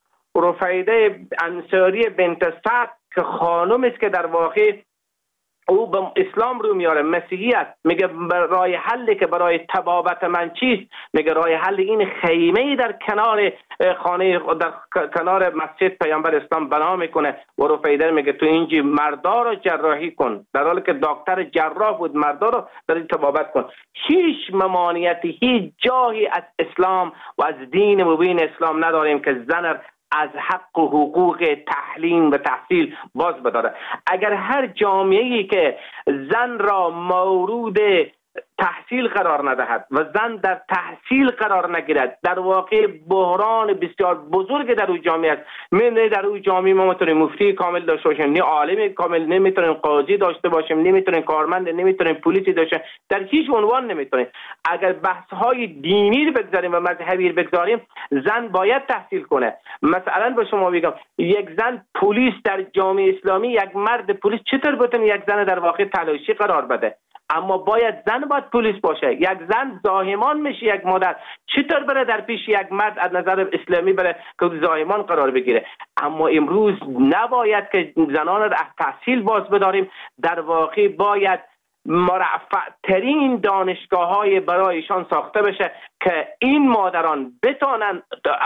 رفیده انصاری بنت سعد که خانم است که در واقع او به اسلام رو میاره، مسیحیت، میگه راه حلی که برای طبابت من چیست؟ میگه راه حل این خیمه در کنار خانه، در کنار مسجد پیامبر اسلام بنا میکنه و رفیده میگه تو اینجا مردا رو جراحی کن، در حالی که دکتر جراح بود، مردا رو در این طبابت کن. هیچ ممانعتی، هیچ جایی از اسلام و از دین مبین اسلام نداریم که زن از حق و حقوق تعلیم و تحصیل باز بداره. اگر هر جامعه‌ای که زن را مورود تحصیل قرار ندهد و زن در تحصیل قرار نگیرد، در واقع بحران بسیار بزرگ در اون جامعه است. نه در اون جامعه ما میتونیم مفتی کامل داشته باشیم، نه عالم کامل، نمیتونیم قاضی داشته باشیم، نمیتونیم کارمند، نمیتونیم پلیسی داشته، در هیچ عنوان نمیتونیم. اگر بحث های دینی رو بگذاریم و مذهبی رو بگذاریم، زن باید تحصیل کنه. مثلا به شما میگم یک زن پلیس در جامعه اسلامی، یک مرد پلیس چطور بتونه یک زن در واقع تلاشی قرار بده؟ اما باید زن باید پلیس باشه. یک زن زاهمان میشه، یک مادر چطور بره در پیش یک مرد از نظر اسلامی بره که زاهمان قرار بگیره؟ اما امروز نباید که زنان را از تحصیل باز بداریم، در واقع باید مرفع ترین دانشگاه‌های برایشان ساخته بشه که این مادران بتونن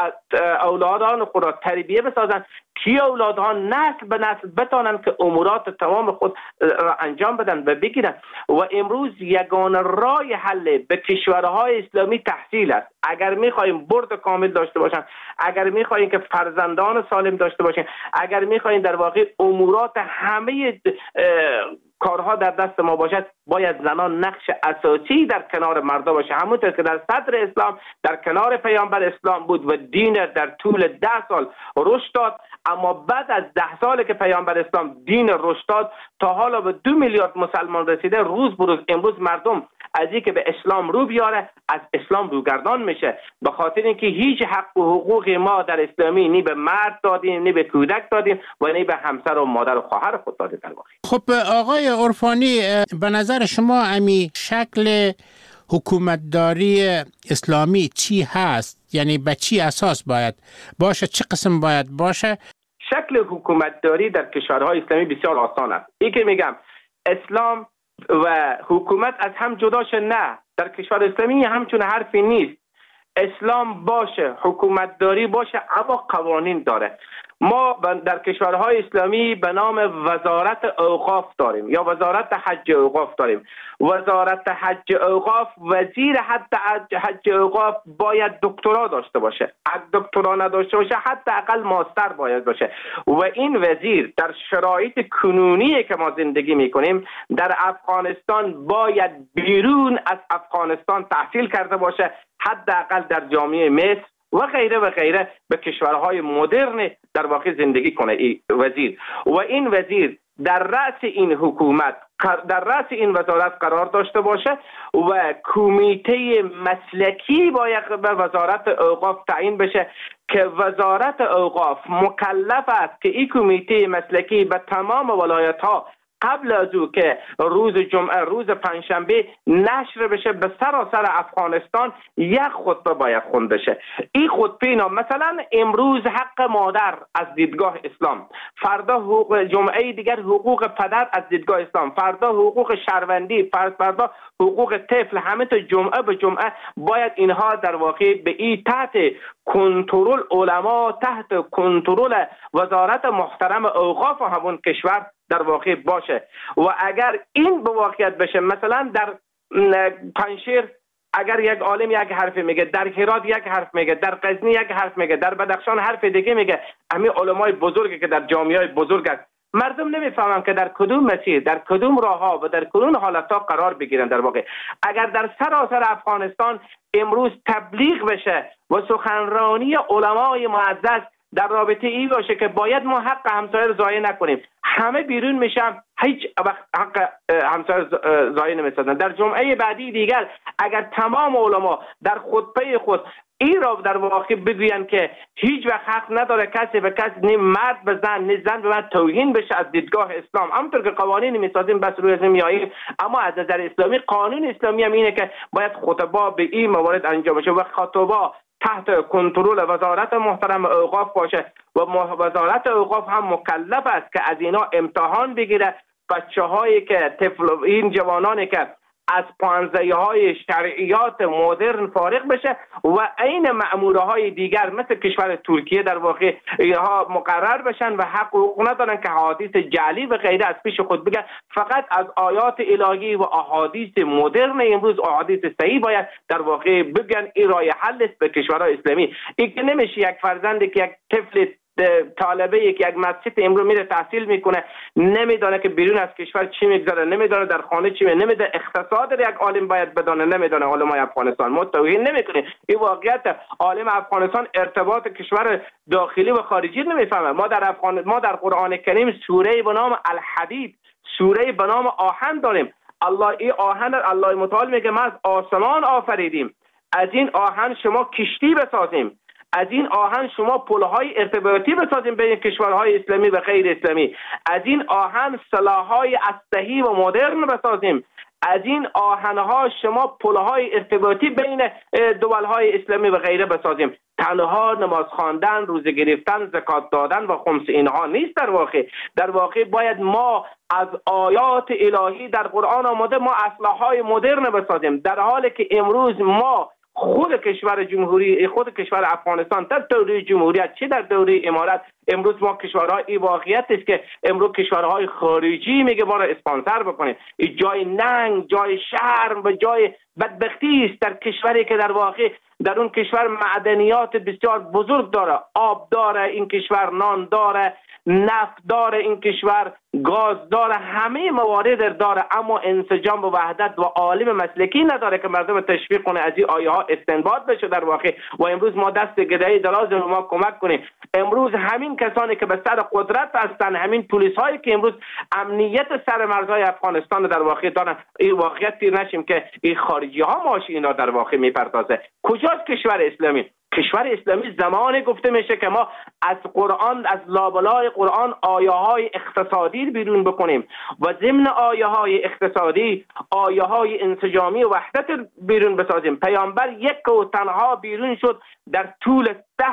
اولادان خود را تربیه بسازن، که اولادها نسل به نسل بتونن که امورات تمام خود را انجام بدن و بگیرن. و امروز یگانه راه حل به کشورهای اسلامی تحصیل است. اگر می‌خوایم برد کامل داشته باشن، اگر می‌خوایم که فرزندان سالم داشته باشیم، اگر می‌خوایم در واقع امورات همه کارها در دست ما باشد، باید زنان نقش اساسی در کنار مردا باشه، همونطور که در صدر اسلام در کنار پیامبر اسلام بود و دین در طول 10 سال رشد داد. اما بعد از 10 سال که پیامبر اسلام دین رشد داد، تا حالا به 2 میلیارد مسلمان رسیده. روز به روز امروز مردم از اینکه به اسلام رو بیاره از اسلام روگردان میشه، به خاطر اینکه هیچ حق و حقوق ما در اسلامی نی به مرد دادیم، نی به کودک دادیم و نی به همسر و مادر و خواهر خود دادیم. در واقع خب آقای عرفانی، به نظر شما امی شکل حکومتداری اسلامی چی هست؟ یعنی به چی اساس باید باشه؟ چه قسم باید باشه؟ شکل حکومتداری در کشورهای اسلامی بسیار آسان است. این که میگم اسلام و حکومت از هم جداش، نه، در کشور اسلامی همچون حرفی نیست. اسلام باشه، حکومتداری باشه، اما قوانین داره. ما در کشورهای اسلامی به نام وزارت اوقاف داریم یا وزارت حج اوقاف داریم. وزارت حج اوقاف، وزیر حج اوقاف باید دکترا داشته باشه. اگه دکترا نداشته باشه حداقل ماستر باید باشه. و این وزیر در شرایط کنونی که ما زندگی میکنیم در افغانستان باید بیرون از افغانستان تحصیل کرده باشه، حداقل در جامعه مصر و غیره و غیره به کشورهای مدرن در واقع زندگی کنه این وزیر. و این وزیر در رأس این حکومت، در رأس این وزارت قرار داشته باشه و کمیته مسلکی باید به وزارت اوقاف تعیین بشه که وزارت اوقاف مکلف است که این کمیته مسلکی به تمام ولایت‌ها قبل از او که روز جمعه، روز پنجشنبه نشر بشه به سراسر افغانستان، یک خطبه باید خونده شه. این خطبه اینا مثلا امروز حق مادر از دیدگاه اسلام، فردا حقوق جمعه دیگر حقوق پدر از دیدگاه اسلام، فردا حقوق شهروندی، فردا حقوق طفل، همه تا جمعه به جمعه باید اینها در واقع به این تحت کنترل علما، تحت کنترل وزارت محترم اوقاف همون کشور در واقع باشه. و اگر این به واقعیت بشه، مثلا در پنجشیر اگر یک عالم یک حرف میگه، در هرات یک حرف میگه، در غزنی یک حرف میگه، در بدخشان حرف دیگه میگه، همین علمای بزرگی که در جامعه‌های بزرگ است، مردم نمیفهمن که در کدوم مسیر، در کدوم راهها و در کدوم حالتها قرار بگیرن. در واقع اگر در سراسر افغانستان امروز تبلیغ بشه و سخنرانی علمای معزز در رابطه ای باشه که باید ما حق همسایه رو ضایع نکنیم، همه بیرون میشن، هیچ وقت حق همسایه ضایع نمیسازن. در جمعه بعدی دیگر اگر تمام علما در خطبه خود این را در واقع بگوین که هیچ وقت حق نداره کسی به کسی، نه مرد به زن نه زن به مرد توهین بشه از دیدگاه اسلام، همونطور که قوانین میسازیم بس روی ازم میاییم، اما از نظر اسلامی قانون اسلامی هم اینه که باید خطبه به این موارد انجام بشه و خطبه تحت کنترل وزارت محترم اوقاف باشه و وزارت اوقاف هم مکلف است که از اینا امتحان بگیره. بچه‌هایی که این جوانانی که از پانزه‌های شرعیات مدرن فارغ بشه و این مأمورهای دیگر مثل کشور ترکیه در واقع اینها مقرر بشن و حق حقوق ندارن که حدیث جعلی و غیره از پیش خود بگن، فقط از آیات الهی و احادیث مدرن امروز، احادیث صحیح باید در واقع بگن. این راه حل است به کشورهای اسلامی. این که نمیشه یک فرزندی که یک طفل طالبه که یک مسجد امروز میره تحصیل میکنه نمیدونه که بیرون از کشور چی میگذره، نمیدونه در خانه چی نمیدونه، اقتصاد یک عالم باید بدونه نمیدونه. علمای افغانستان ما توهین نمیکنیم، این واقعیت. عالم افغانستان ارتباط کشور داخلی و خارجی نمیفهمه. ما در قرآن کریم سوره به نام الحدید، سوره به نام آهن داریم. این آهن الله متعال میگه ما از آسمان آفریدیم، از این آهن شما کشتی بسازیم، از این آهن شما پل‌های ارتباطی بسازیم بین کشورهای اسلامی و غیر اسلامی، از این آهن سلاح‌های اسلحه‌ای و مدرن بسازیم، از این آهن‌ها شما پل‌های ارتباطی بین دول‌های اسلامی و غیره بسازیم. تنها نماز خواندن، روزه گرفتن، زکات دادن و خمس اینها نیست. در واقع باید ما از آیات الهی در قرآن آمده ما اسلحه‌های مدرن بسازیم، در حالی که امروز ما خود کشور افغانستان در دوره جمهوریت چه در دوره امارت، امروز ما کشورهای واقعیت است که امروز کشورهای خارجی میگه ما را اسپانسر بکنه. جای ننگ، جای شرم و جای بدبختی است در کشوری که در واقع در اون کشور معدنیات بسیار بزرگ داره، آب داره این کشور، نان داره، نفت داره این کشور، گاز داره، همه موارد داره، اما انسجام و وحدت و عالم مسلکی نداره که مردم تشویق کنه از این آیه ها استنباط بشه در واقع. و امروز ما دست گدایی دراز رو ما کمک کنیم. امروز همین کسانی که به سر قدرت هستن، همین پلیس هایی که امروز امنیت سر مرزهای افغانستان در واقع دارن، این واقعیت تیر نشیم که این خارجی ها ماش اینا در واقع میپردازه. کجاست کشور اسلامی؟ کشور اسلامی زمانی گفته میشه که ما از قرآن، از لابلای قرآن آیه های اقتصادی بیرون بکنیم و ضمن آیه های اقتصادی آیه های انسجامی و وحدت بیرون بسازیم. پیامبر یک و تنها بیرون شد در طول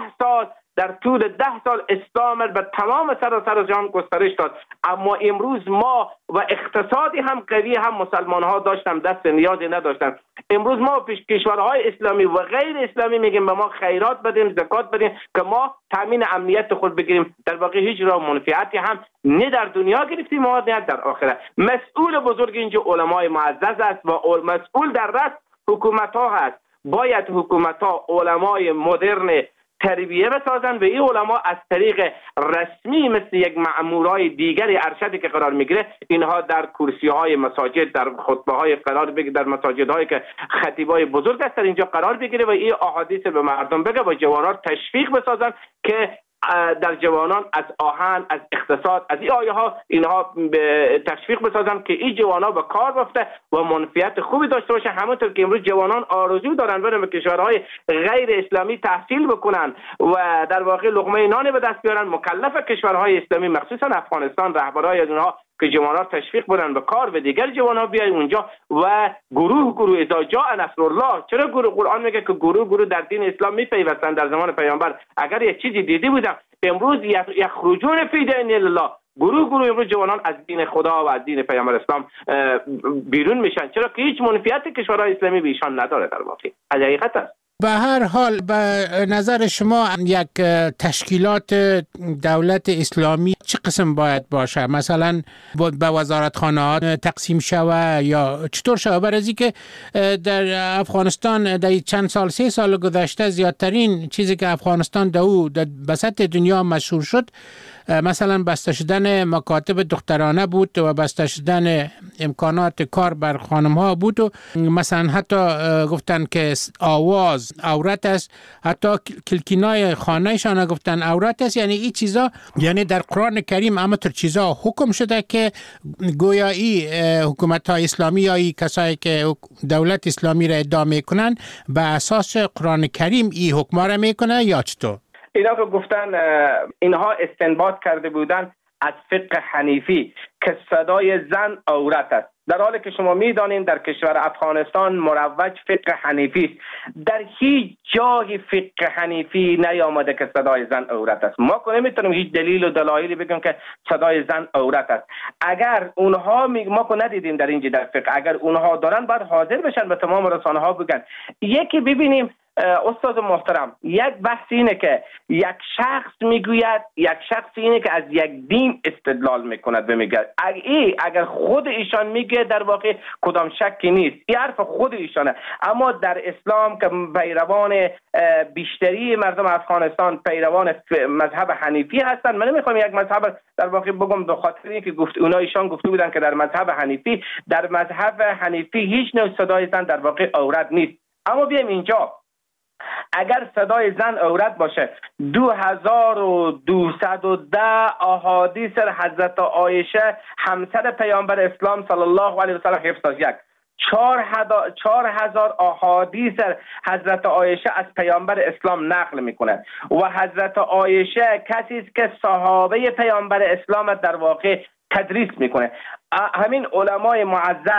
10 سال اسلام به تمام سراسر جهان گسترش داد. اما امروز ما و اقتصادی هم قوی هم مسلمان ها داشتن دست نیازی نداشتن. امروز ما پیش کشورهای اسلامی و غیر اسلامی میگیم به ما خیرات بدیم، زکات بدیم که ما تامین امنیت خود بگیریم. در واقع هیچ راه منفعتی هم نه در دنیا گرفتیم و نه در آخرت. مسئول بزرگ اینجا علمای معزز است و مسئول در رأس حکومت ها هست. باید حکومت ها علمای مدرن تربیه بسازن و این علما از طریق رسمی مثل یک مأمورای دیگری ارشدی که قرار میگیره، اینها در کرسی های مساجد، در خطبه های قرار بگیره، در مساجد هایی که خطیبای بزرگ هستن اینجا قرار بگیره و این احادیث به مردم بگه و جوانان تشویق بسازن که در جوانان از آهن، از اقتصاد، از این آیه ها اینها به تشویق بسازن که این جوانا به کار بفته و منفعت خوبی داشته باشه. همونطور که امروز جوانان آرزو دارن برن به کشورهای غیر اسلامی تحصیل بکنن و در واقع لقمه نان به دست بیارن، مکلف کشورهای اسلامی مخصوصا افغانستان رهبرای اونها که جوانان تشویق بدن به کار و دیگر جوانان بیای اونجا و گروه اذا جاء نصر الله. چرا گروه؟ قرآن میگه که گروه در دین اسلام میپیوستن. در زمان پیامبر اگر یک چیزی دیدی بودم امروز یخرجون فی دین الله، گروه امروز جوانان از دین خدا و از دین پیامبر اسلام بیرون میشن. چرا که هیچ منفعت کشورهای اسلامی به ایشان نداره. در واقع حقیقت است. به هر حال به نظر شما یک تشکیلات دولت اسلامی چه قسم باید باشه؟ مثلا به وزارتخانه‌ها تقسیم شوه یا چطور شوه؟ برای از اینکه در افغانستان در چند سال 3 سال گذشته زیادترین چیزی که افغانستان در بسط دنیا مشهور شد مثلا بسته شدن مکاتب دخترانه بود و بسته شدن امکانات کار بر خانم ها بود و مثلا حتی گفتن که آواز عورت است، حتی کلکینای خانهشان گفتن عورت است. یعنی این چیزا، یعنی در قرآن کریم همطور چیزا حکم شده که گویایی حکومت های اسلامی یا کسایی که دولت اسلامی را ادعا میکنن به اساس قرآن کریم این حکم را میکنه یا چطور؟ اینا که گفتن اینها استنباط کرده بودن از فقه حنیفی که صدای زن عورت است، در حالی که شما میدانید در کشور افغانستان مروج فقه حنیفی است. در هیچ جای فقه حنیفی نیامده که صدای زن عورت است. ما که نمیتونیم هیچ دلیل و دلایلی بگیم که صدای زن عورت است. اگر اونها ما که ندیدیم در اینجا در فقه، اگر اونها دارن باید حاضر بشن به تمام رسانه ها بگن. یکی ببینیم استاد محترم، یک بحث اینه که یک شخص میگوید، یک شخص اینه که از یک دین استدلال میکند و میگه اگر خود ایشان میگه در واقع کدام شکی نیست، این حرف خود ایشانه. اما در اسلام که پیروان بیشتری مردم افغانستان پیروان مذهب حنیفی هستند، من نمیخوام یک مذهب در واقع بگم به خاطر اینکه ایشان گفته بودن که در مذهب حنیفی هیچ نوع صدای زن در واقع عورت نیست. اما بیایم اینجا، اگر صدای زن عورت باشه، 2210 احادیث حضرت عایشه همسر پیامبر اسلام صلی الله علیه و سلم حفظ است. 4000 احادیث حضرت عایشه از پیامبر اسلام نقل میکنه و حضرت عایشه کسی است که صحابه پیامبر اسلام در واقع تدریس میکنه. همین علمای معزز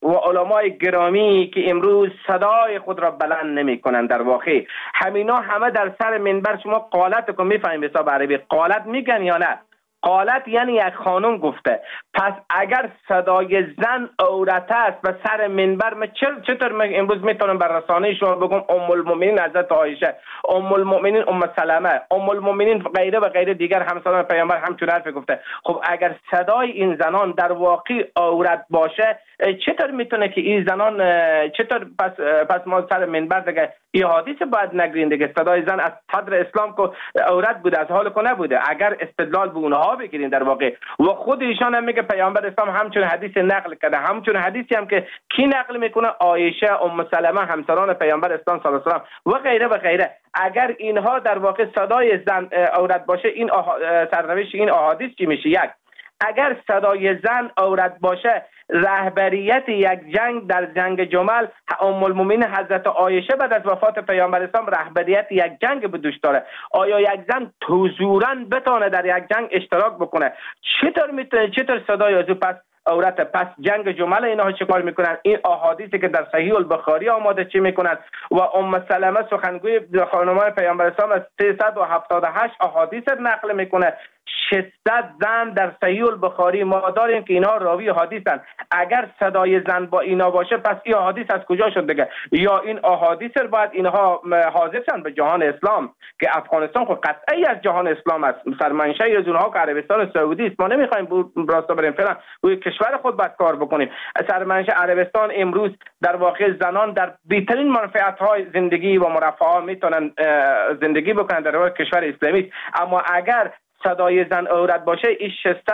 و علمای گرامی که امروز صدای خود را بلند نمی کنند. در واقع همینا همه در سر منبر شما قالت کو میفهمید به حساب عربی قالت میگن یا نه؟ قالت یعنی یک خانم گفته. پس اگر صدای زن عورت است و سر منبر، من چطور امروز میتونم بر رسانه شما بگم ام المؤمنین حضرت عایشه، ام المؤمنین ام سلمه، ام المؤمنین غیره و غیره دیگر همسران پیامبر همچون حرف گفته. خب اگر صدای این زنان در واقع عورت باشه، چطور میتونه که این زنان چطور پس ما سر منبر دیگه این حدیث باید نگرین دیگه؟ صدای زن از صدر اسلام کو عورت بوده، از حال کو نبوده. اگر استدلال به اونها بگیرین در واقع، و خود ایشان هم میگه پیامبر اسلام همچون حدیث نقل کرده، همچون حدیثی هم که کی نقل میکنه؟ عایشه، ام سلمه، همسران پیامبر اسلام صلی الله علیه و و غیره و غیره. اگر اینها در واقع صدای زن عورت باشه، این سرنوشت این احادیث چی میشه؟ یک، اگر صدای زن عورت باشه، رهبریت یک جنگ در جنگ جمل ام المؤمنین حضرت عایشه بعد از وفات پیامبر اسلام رهبریت یک جنگ به دوش داره. آیا یک زن حضوراً بتونه در یک جنگ اشتراک بکنه؟ چطور میتونه؟ چطور صدای از پس عورت؟ پس جنگ جمل اینا چه کار میکنن؟ این احادیثی که در صحیح البخاری آماده چی میکنن؟ و ام سلمه سخنگوی خانمای پیامبر اسلام از 378 احادیث نقل میکنه. 600 زن در صحیح البخاری ما داریم که اینها راوی حدیثن. اگر صدای زن با اینا باشه، پس این حدیث از کجا شد دیگه؟ یا این احادیث باید اینها حاضر شن به جهان اسلام که افغانستان خود قطعی از جهان اسلام است، سرمنشأ از اونها که عربستان سعودی است. ما نمیخوایم راستا بریم فعلا روی کشور خود باید کار بکنیم. سرمنشأ عربستان امروز در واقع زنان در بهترین منفعت‌های زندگی و مرفه میتونن زندگی بکنن در کشور اسلامی. اما اگر صدای زن عورت باشه، این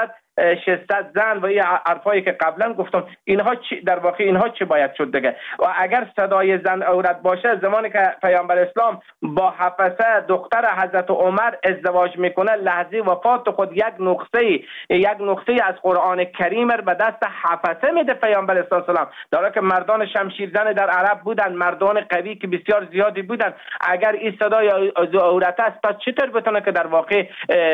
600 زن و این حرفایی که قبلا گفتم، اینها در واقع اینها چی باید شد دیگه؟ و اگر صدای زن عورت باشه، زمانی که پیامبر اسلام با حفصه دختر حضرت عمر ازدواج میکنه، لحظه وفات خود یک نقطه از قرآن کریم به دست حفصه میده پیامبر اسلام، در که مردان شمشیرزن در عرب بودن، مردان قوی که بسیار زیادی بودن. اگر این صدای عورت است، پس چطور بتونه که در واقع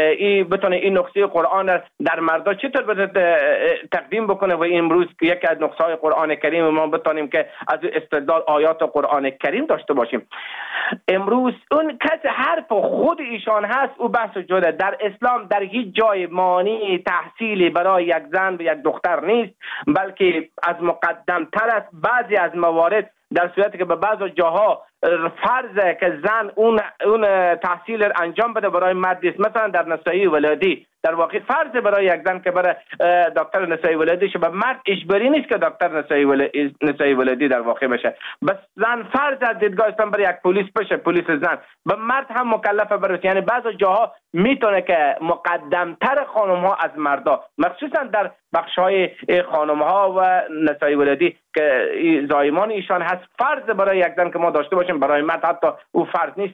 این نقطه قرآن در مردان چطور تقدیم بکنه؟ و امروز یکی از نقطه های قرآن کریم ما بتونیم که از استدلال آیات قرآن کریم داشته باشیم. امروز اون کسی حرف خود ایشان هست، او بحث جدا. در اسلام در هیچ جای مانع تحصیلی برای یک زن و یک دختر نیست، بلکه از مقدم تر است. بعضی از موارد در صورتی که به بعض جاها فرضه که زن اون تحصیل انجام بده برای مرد است، مثلا در نسایی ولادی در واقع فرض برای یک زن که برای دکتر نسایی ولادی شه، به مرد اجباری نیست که دکتر نسایی ولادی در واقع بشه. بس زن فرض از دیدگاه اسلام برای یک پلیس بشه، پلیس زن. به مرد هم مکلفه برای، یعنی بعض جاها میتونه که مقدمتر خانم ها از مردا، مخصوصا در بخش های خانم ها و نسایی ولادی که زایمان ایشان هست، فرض برای یک زن که ما داشته باشیم، برای مرد حتی او فرض نیست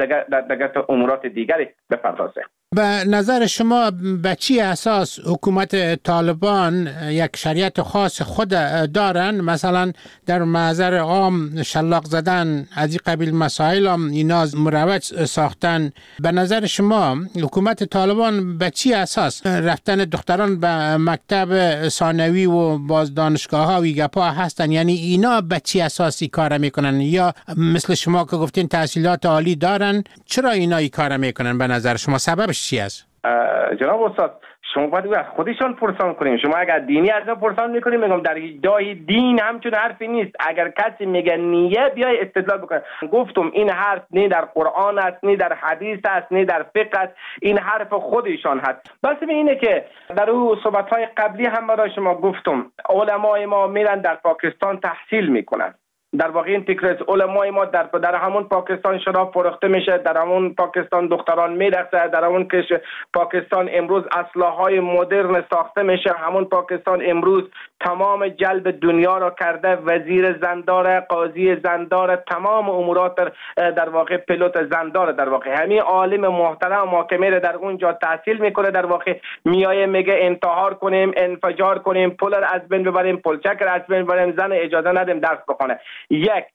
در امورات دیگری بپردازه. به نظر شما به چی اساس حکومت طالبان یک شریعت خاص خود دارن؟ مثلا در محضر عام شلاق زدن از این قبیل مسائل هم اینا مروج ساختن. به نظر شما حکومت طالبان به چی اساس رفتن دختران به مکتب ثانوی و باز دانشگاه ها و گپا هستن؟ یعنی اینا به چی اساسی کار میکنن؟ یا مثل شما که گفتین تحصیلات عالی دارن، چرا اینا این کار میکنن؟ به نظر شما سببش چی است؟ جناب استاد، شما باید از خودشان پرسان کنیم. شما اگر دینی از ما پرسان میکنیم، میگم در جای دین همچون حرفی نیست. اگر کسی میگه نیه، بیای استدلال بکنه. گفتم این حرف نه در قرآن است، نه در حدیث است، نه در فقه است، این حرف خودشان هست. بس اینه که در اون صحبت‌های قبلی هم برای شما گفتم، علمای ما میرن در پاکستان تحصیل میکنن. در واقع این تکرار علمای ما در همون پاکستان شراب فروخته میشه، در همون پاکستان دختران میرقصه، در همون پاکستان امروز اسلحه‌های مدرن ساخته میشه، همون پاکستان امروز تمام جلب دنیا را کرده، وزیر زندار، قاضی زندار، تمام امورات در واقع پیلوت زندار. در واقع همین عالم محترم محاکمه در اونجا تحصیل میکنه، در واقع میایه میگه انتحار کنیم، انفجار کنیم، پول از بین ببریم، پلچک از بین ببریم، زن اجازه ندیم درس بخونه. یک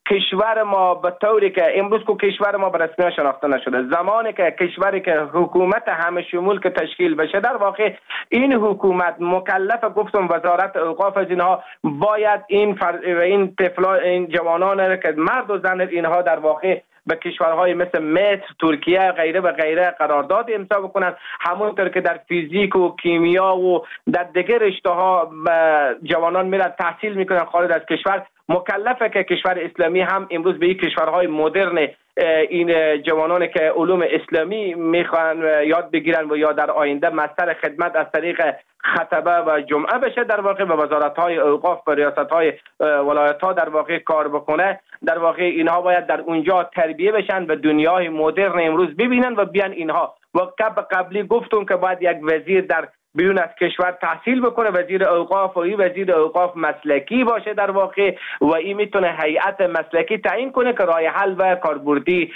کشور ما به طوری که امروز که کشور ما به رسمیت شناخته نشده، زمانی که کشوری که حکومت همه شمول که تشکیل بشه، در واقع این حکومت مکلف، گفتم وزارت اوقاف از اینها باید این طفلا، این جوانان که مرد و زن اینها در واقع به کشورهای مثل مصر، ترکیه غیره و غیره قرارداد امضا بکنن، همونطور که در فیزیک و کیمیا و در دیگر رشته‌ها جوانان میرن تحصیل میکنن خارج از کشور. مکلفه که کشور اسلامی هم امروز به این کشورهای مدرن این جوانانی که علوم اسلامی میخوان یاد بگیرن و یا در آینده مستر خدمت از طریق خطبه و جمعه بشه، در واقع به وزارت‌های اوقاف و ریاست‌های ولایت‌ها در واقع کار بکنه. در واقع اینها باید در اونجا تربیه بشن و دنیای مدرن امروز ببینن و بیان اینها. و قبلی گفتم که باید یک وزیر در بیرون از کشور تحصیل بکنه، وزیر اوقاف، و این وزیر اوقاف مسلکی باشه در واقع، و این میتونه هیئت مسلکی تعیین کنه که راه حل و کاربردی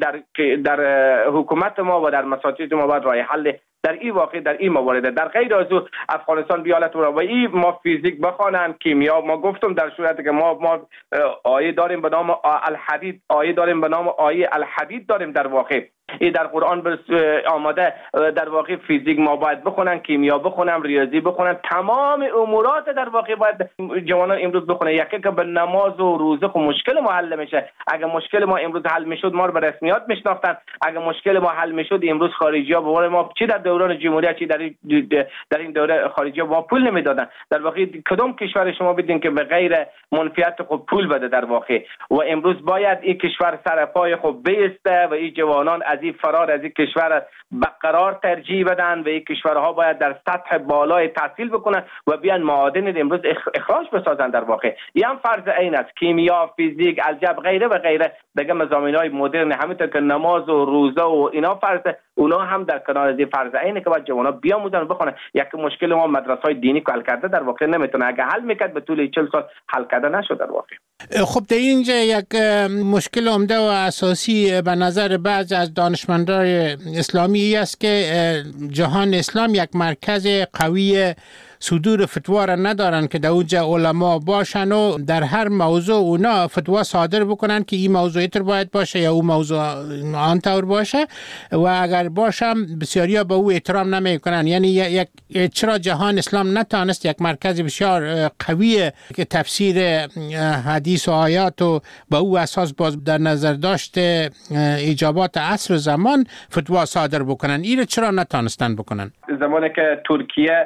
در حکومت ما و در مساجد ما باید راه حل در این واقع در این موارد. در غیر از او افغانستان بیالت و این ما فیزیک بخوانن، کیمیا، ما گفتم در صورتی که ما آیه داریم به نام الحدید، آیه داریم به نام آیه الحدید داریم در واقع، این در قرآن آماده. در واقع فیزیک ما باید بخونن، کیمیا بخونن، ریاضی بخونن، تمام امورات در واقع باید جوانان امروز بخونن. یکی که به نماز و روزه خب مشکل ما حل میشه. اگه مشکل ما امروز حل میشد ما رو به رسمیات میشناختن، اگه مشکل ما حل میشد امروز خارجی ها به ما چی در دوران جمهوریت چی در این دوره خارجی ها ما پول نمیدادن. در واقع کدام کشور شما بدین که به غیر منفعت خود پول بده در واقع. و امروز باید این کشور سر پای خود بیسته و این جوانان از این فرار از این کشور برقرار ترجیح بدن و این کشورها باید در سطح بالای تحصیل بکنن و بیان معادن امروز اخراج بسازن در واقع. این هم فرض عین است. کیمیا، فیزیک، الجبر غیره و غیره دیگه مضامین‌های مدرن، همونطور که نماز و روزه و اینا فرض، اونا هم در کنار از این فرض عینه که باید جوانا بیاموزن و بخونن. یک مشکل ما مدرسه‌های دینی که حل کرده در واقع نمیتونه، اگه حل میکرد به طول 40 سال حل کرده نشد در واقع. خب در اینجا یک مشکل عمده و اساسی به نظر بعض از دانشمندان اسلامی است که جهان اسلام یک مرکز قوی صدور فتوا را ندارن که در اونجا علما باشن و در هر موضوع اونا فتوا صادر بکنن که این موضوع اینطور باید باشه یا اون موضوع آنطور باشه، و اگر باشم بسیاری ها به او احترام نمیکنن. یعنی چرا جهان اسلام نتانست یک مرکز بسیار قوی که تفسیر حدیث و آیات و به او اساس باز در نظر داشته ایجابات عصر و زمان فتوا صادر بکنن؟ این چرا نتانستن بکنن؟ زمانی که ترکیه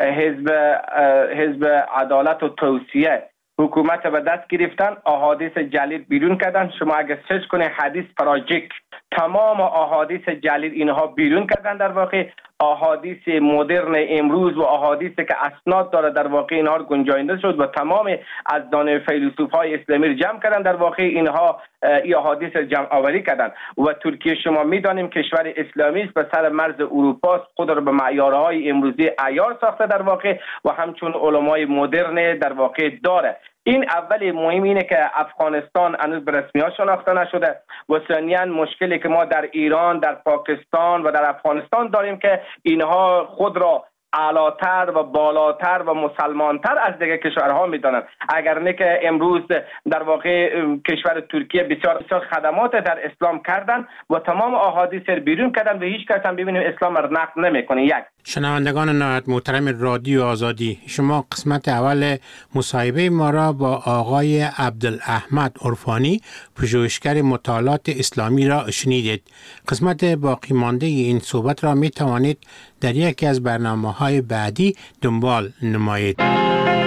حزب عدالت و توسعه حکومت به دست گرفتن، احادیث جلیل بیرون کردن. شما اگه سرچ کنید حدیث پراجیک، تمام احادیث جلیل اینها بیرون کردن در واقع. احادیث مدرن امروز و احادیثی که اسناد داره در واقع اینها گنجانده شد و تمام از دانه فیلسوفای اسلامی رو جمع کردن در واقع. اینها این احادیث جمع آوری کردن. و ترکیه شما میدانیم کشور اسلامی است، به سر مرز اروپا، خود را به معیارهای امروزی عیار ساخته در واقع و همچون علمای مدرن در واقع داره. این اول مهم اینه که افغانستان هنوز به رسمیت شناخته نشده و ثانیاً مشکلی که ما در ایران، در پاکستان و در افغانستان داریم که اینها خود را اعلاتر و بالاتر و مسلمانتر از دیگر کشورها میدانند. اگر نه که امروز در واقع کشور ترکیه بسیار بسیار خدمات در اسلام کردن و تمام احادیث رو بیرون کردن و هیچ کس هم ببینیم اسلام را نقد نمیکنه. یک شنوندگان نهایت محترم رادیو آزادی، شما قسمت اول مصاحبه ما را با آقای عبدالاحمد عرفانی، پژوهشگر مطالعات اسلامی را شنیدید. قسمت باقی مانده این صحبت را می توانید در یکی از برنامه‌های بعدی دنبال نمایید.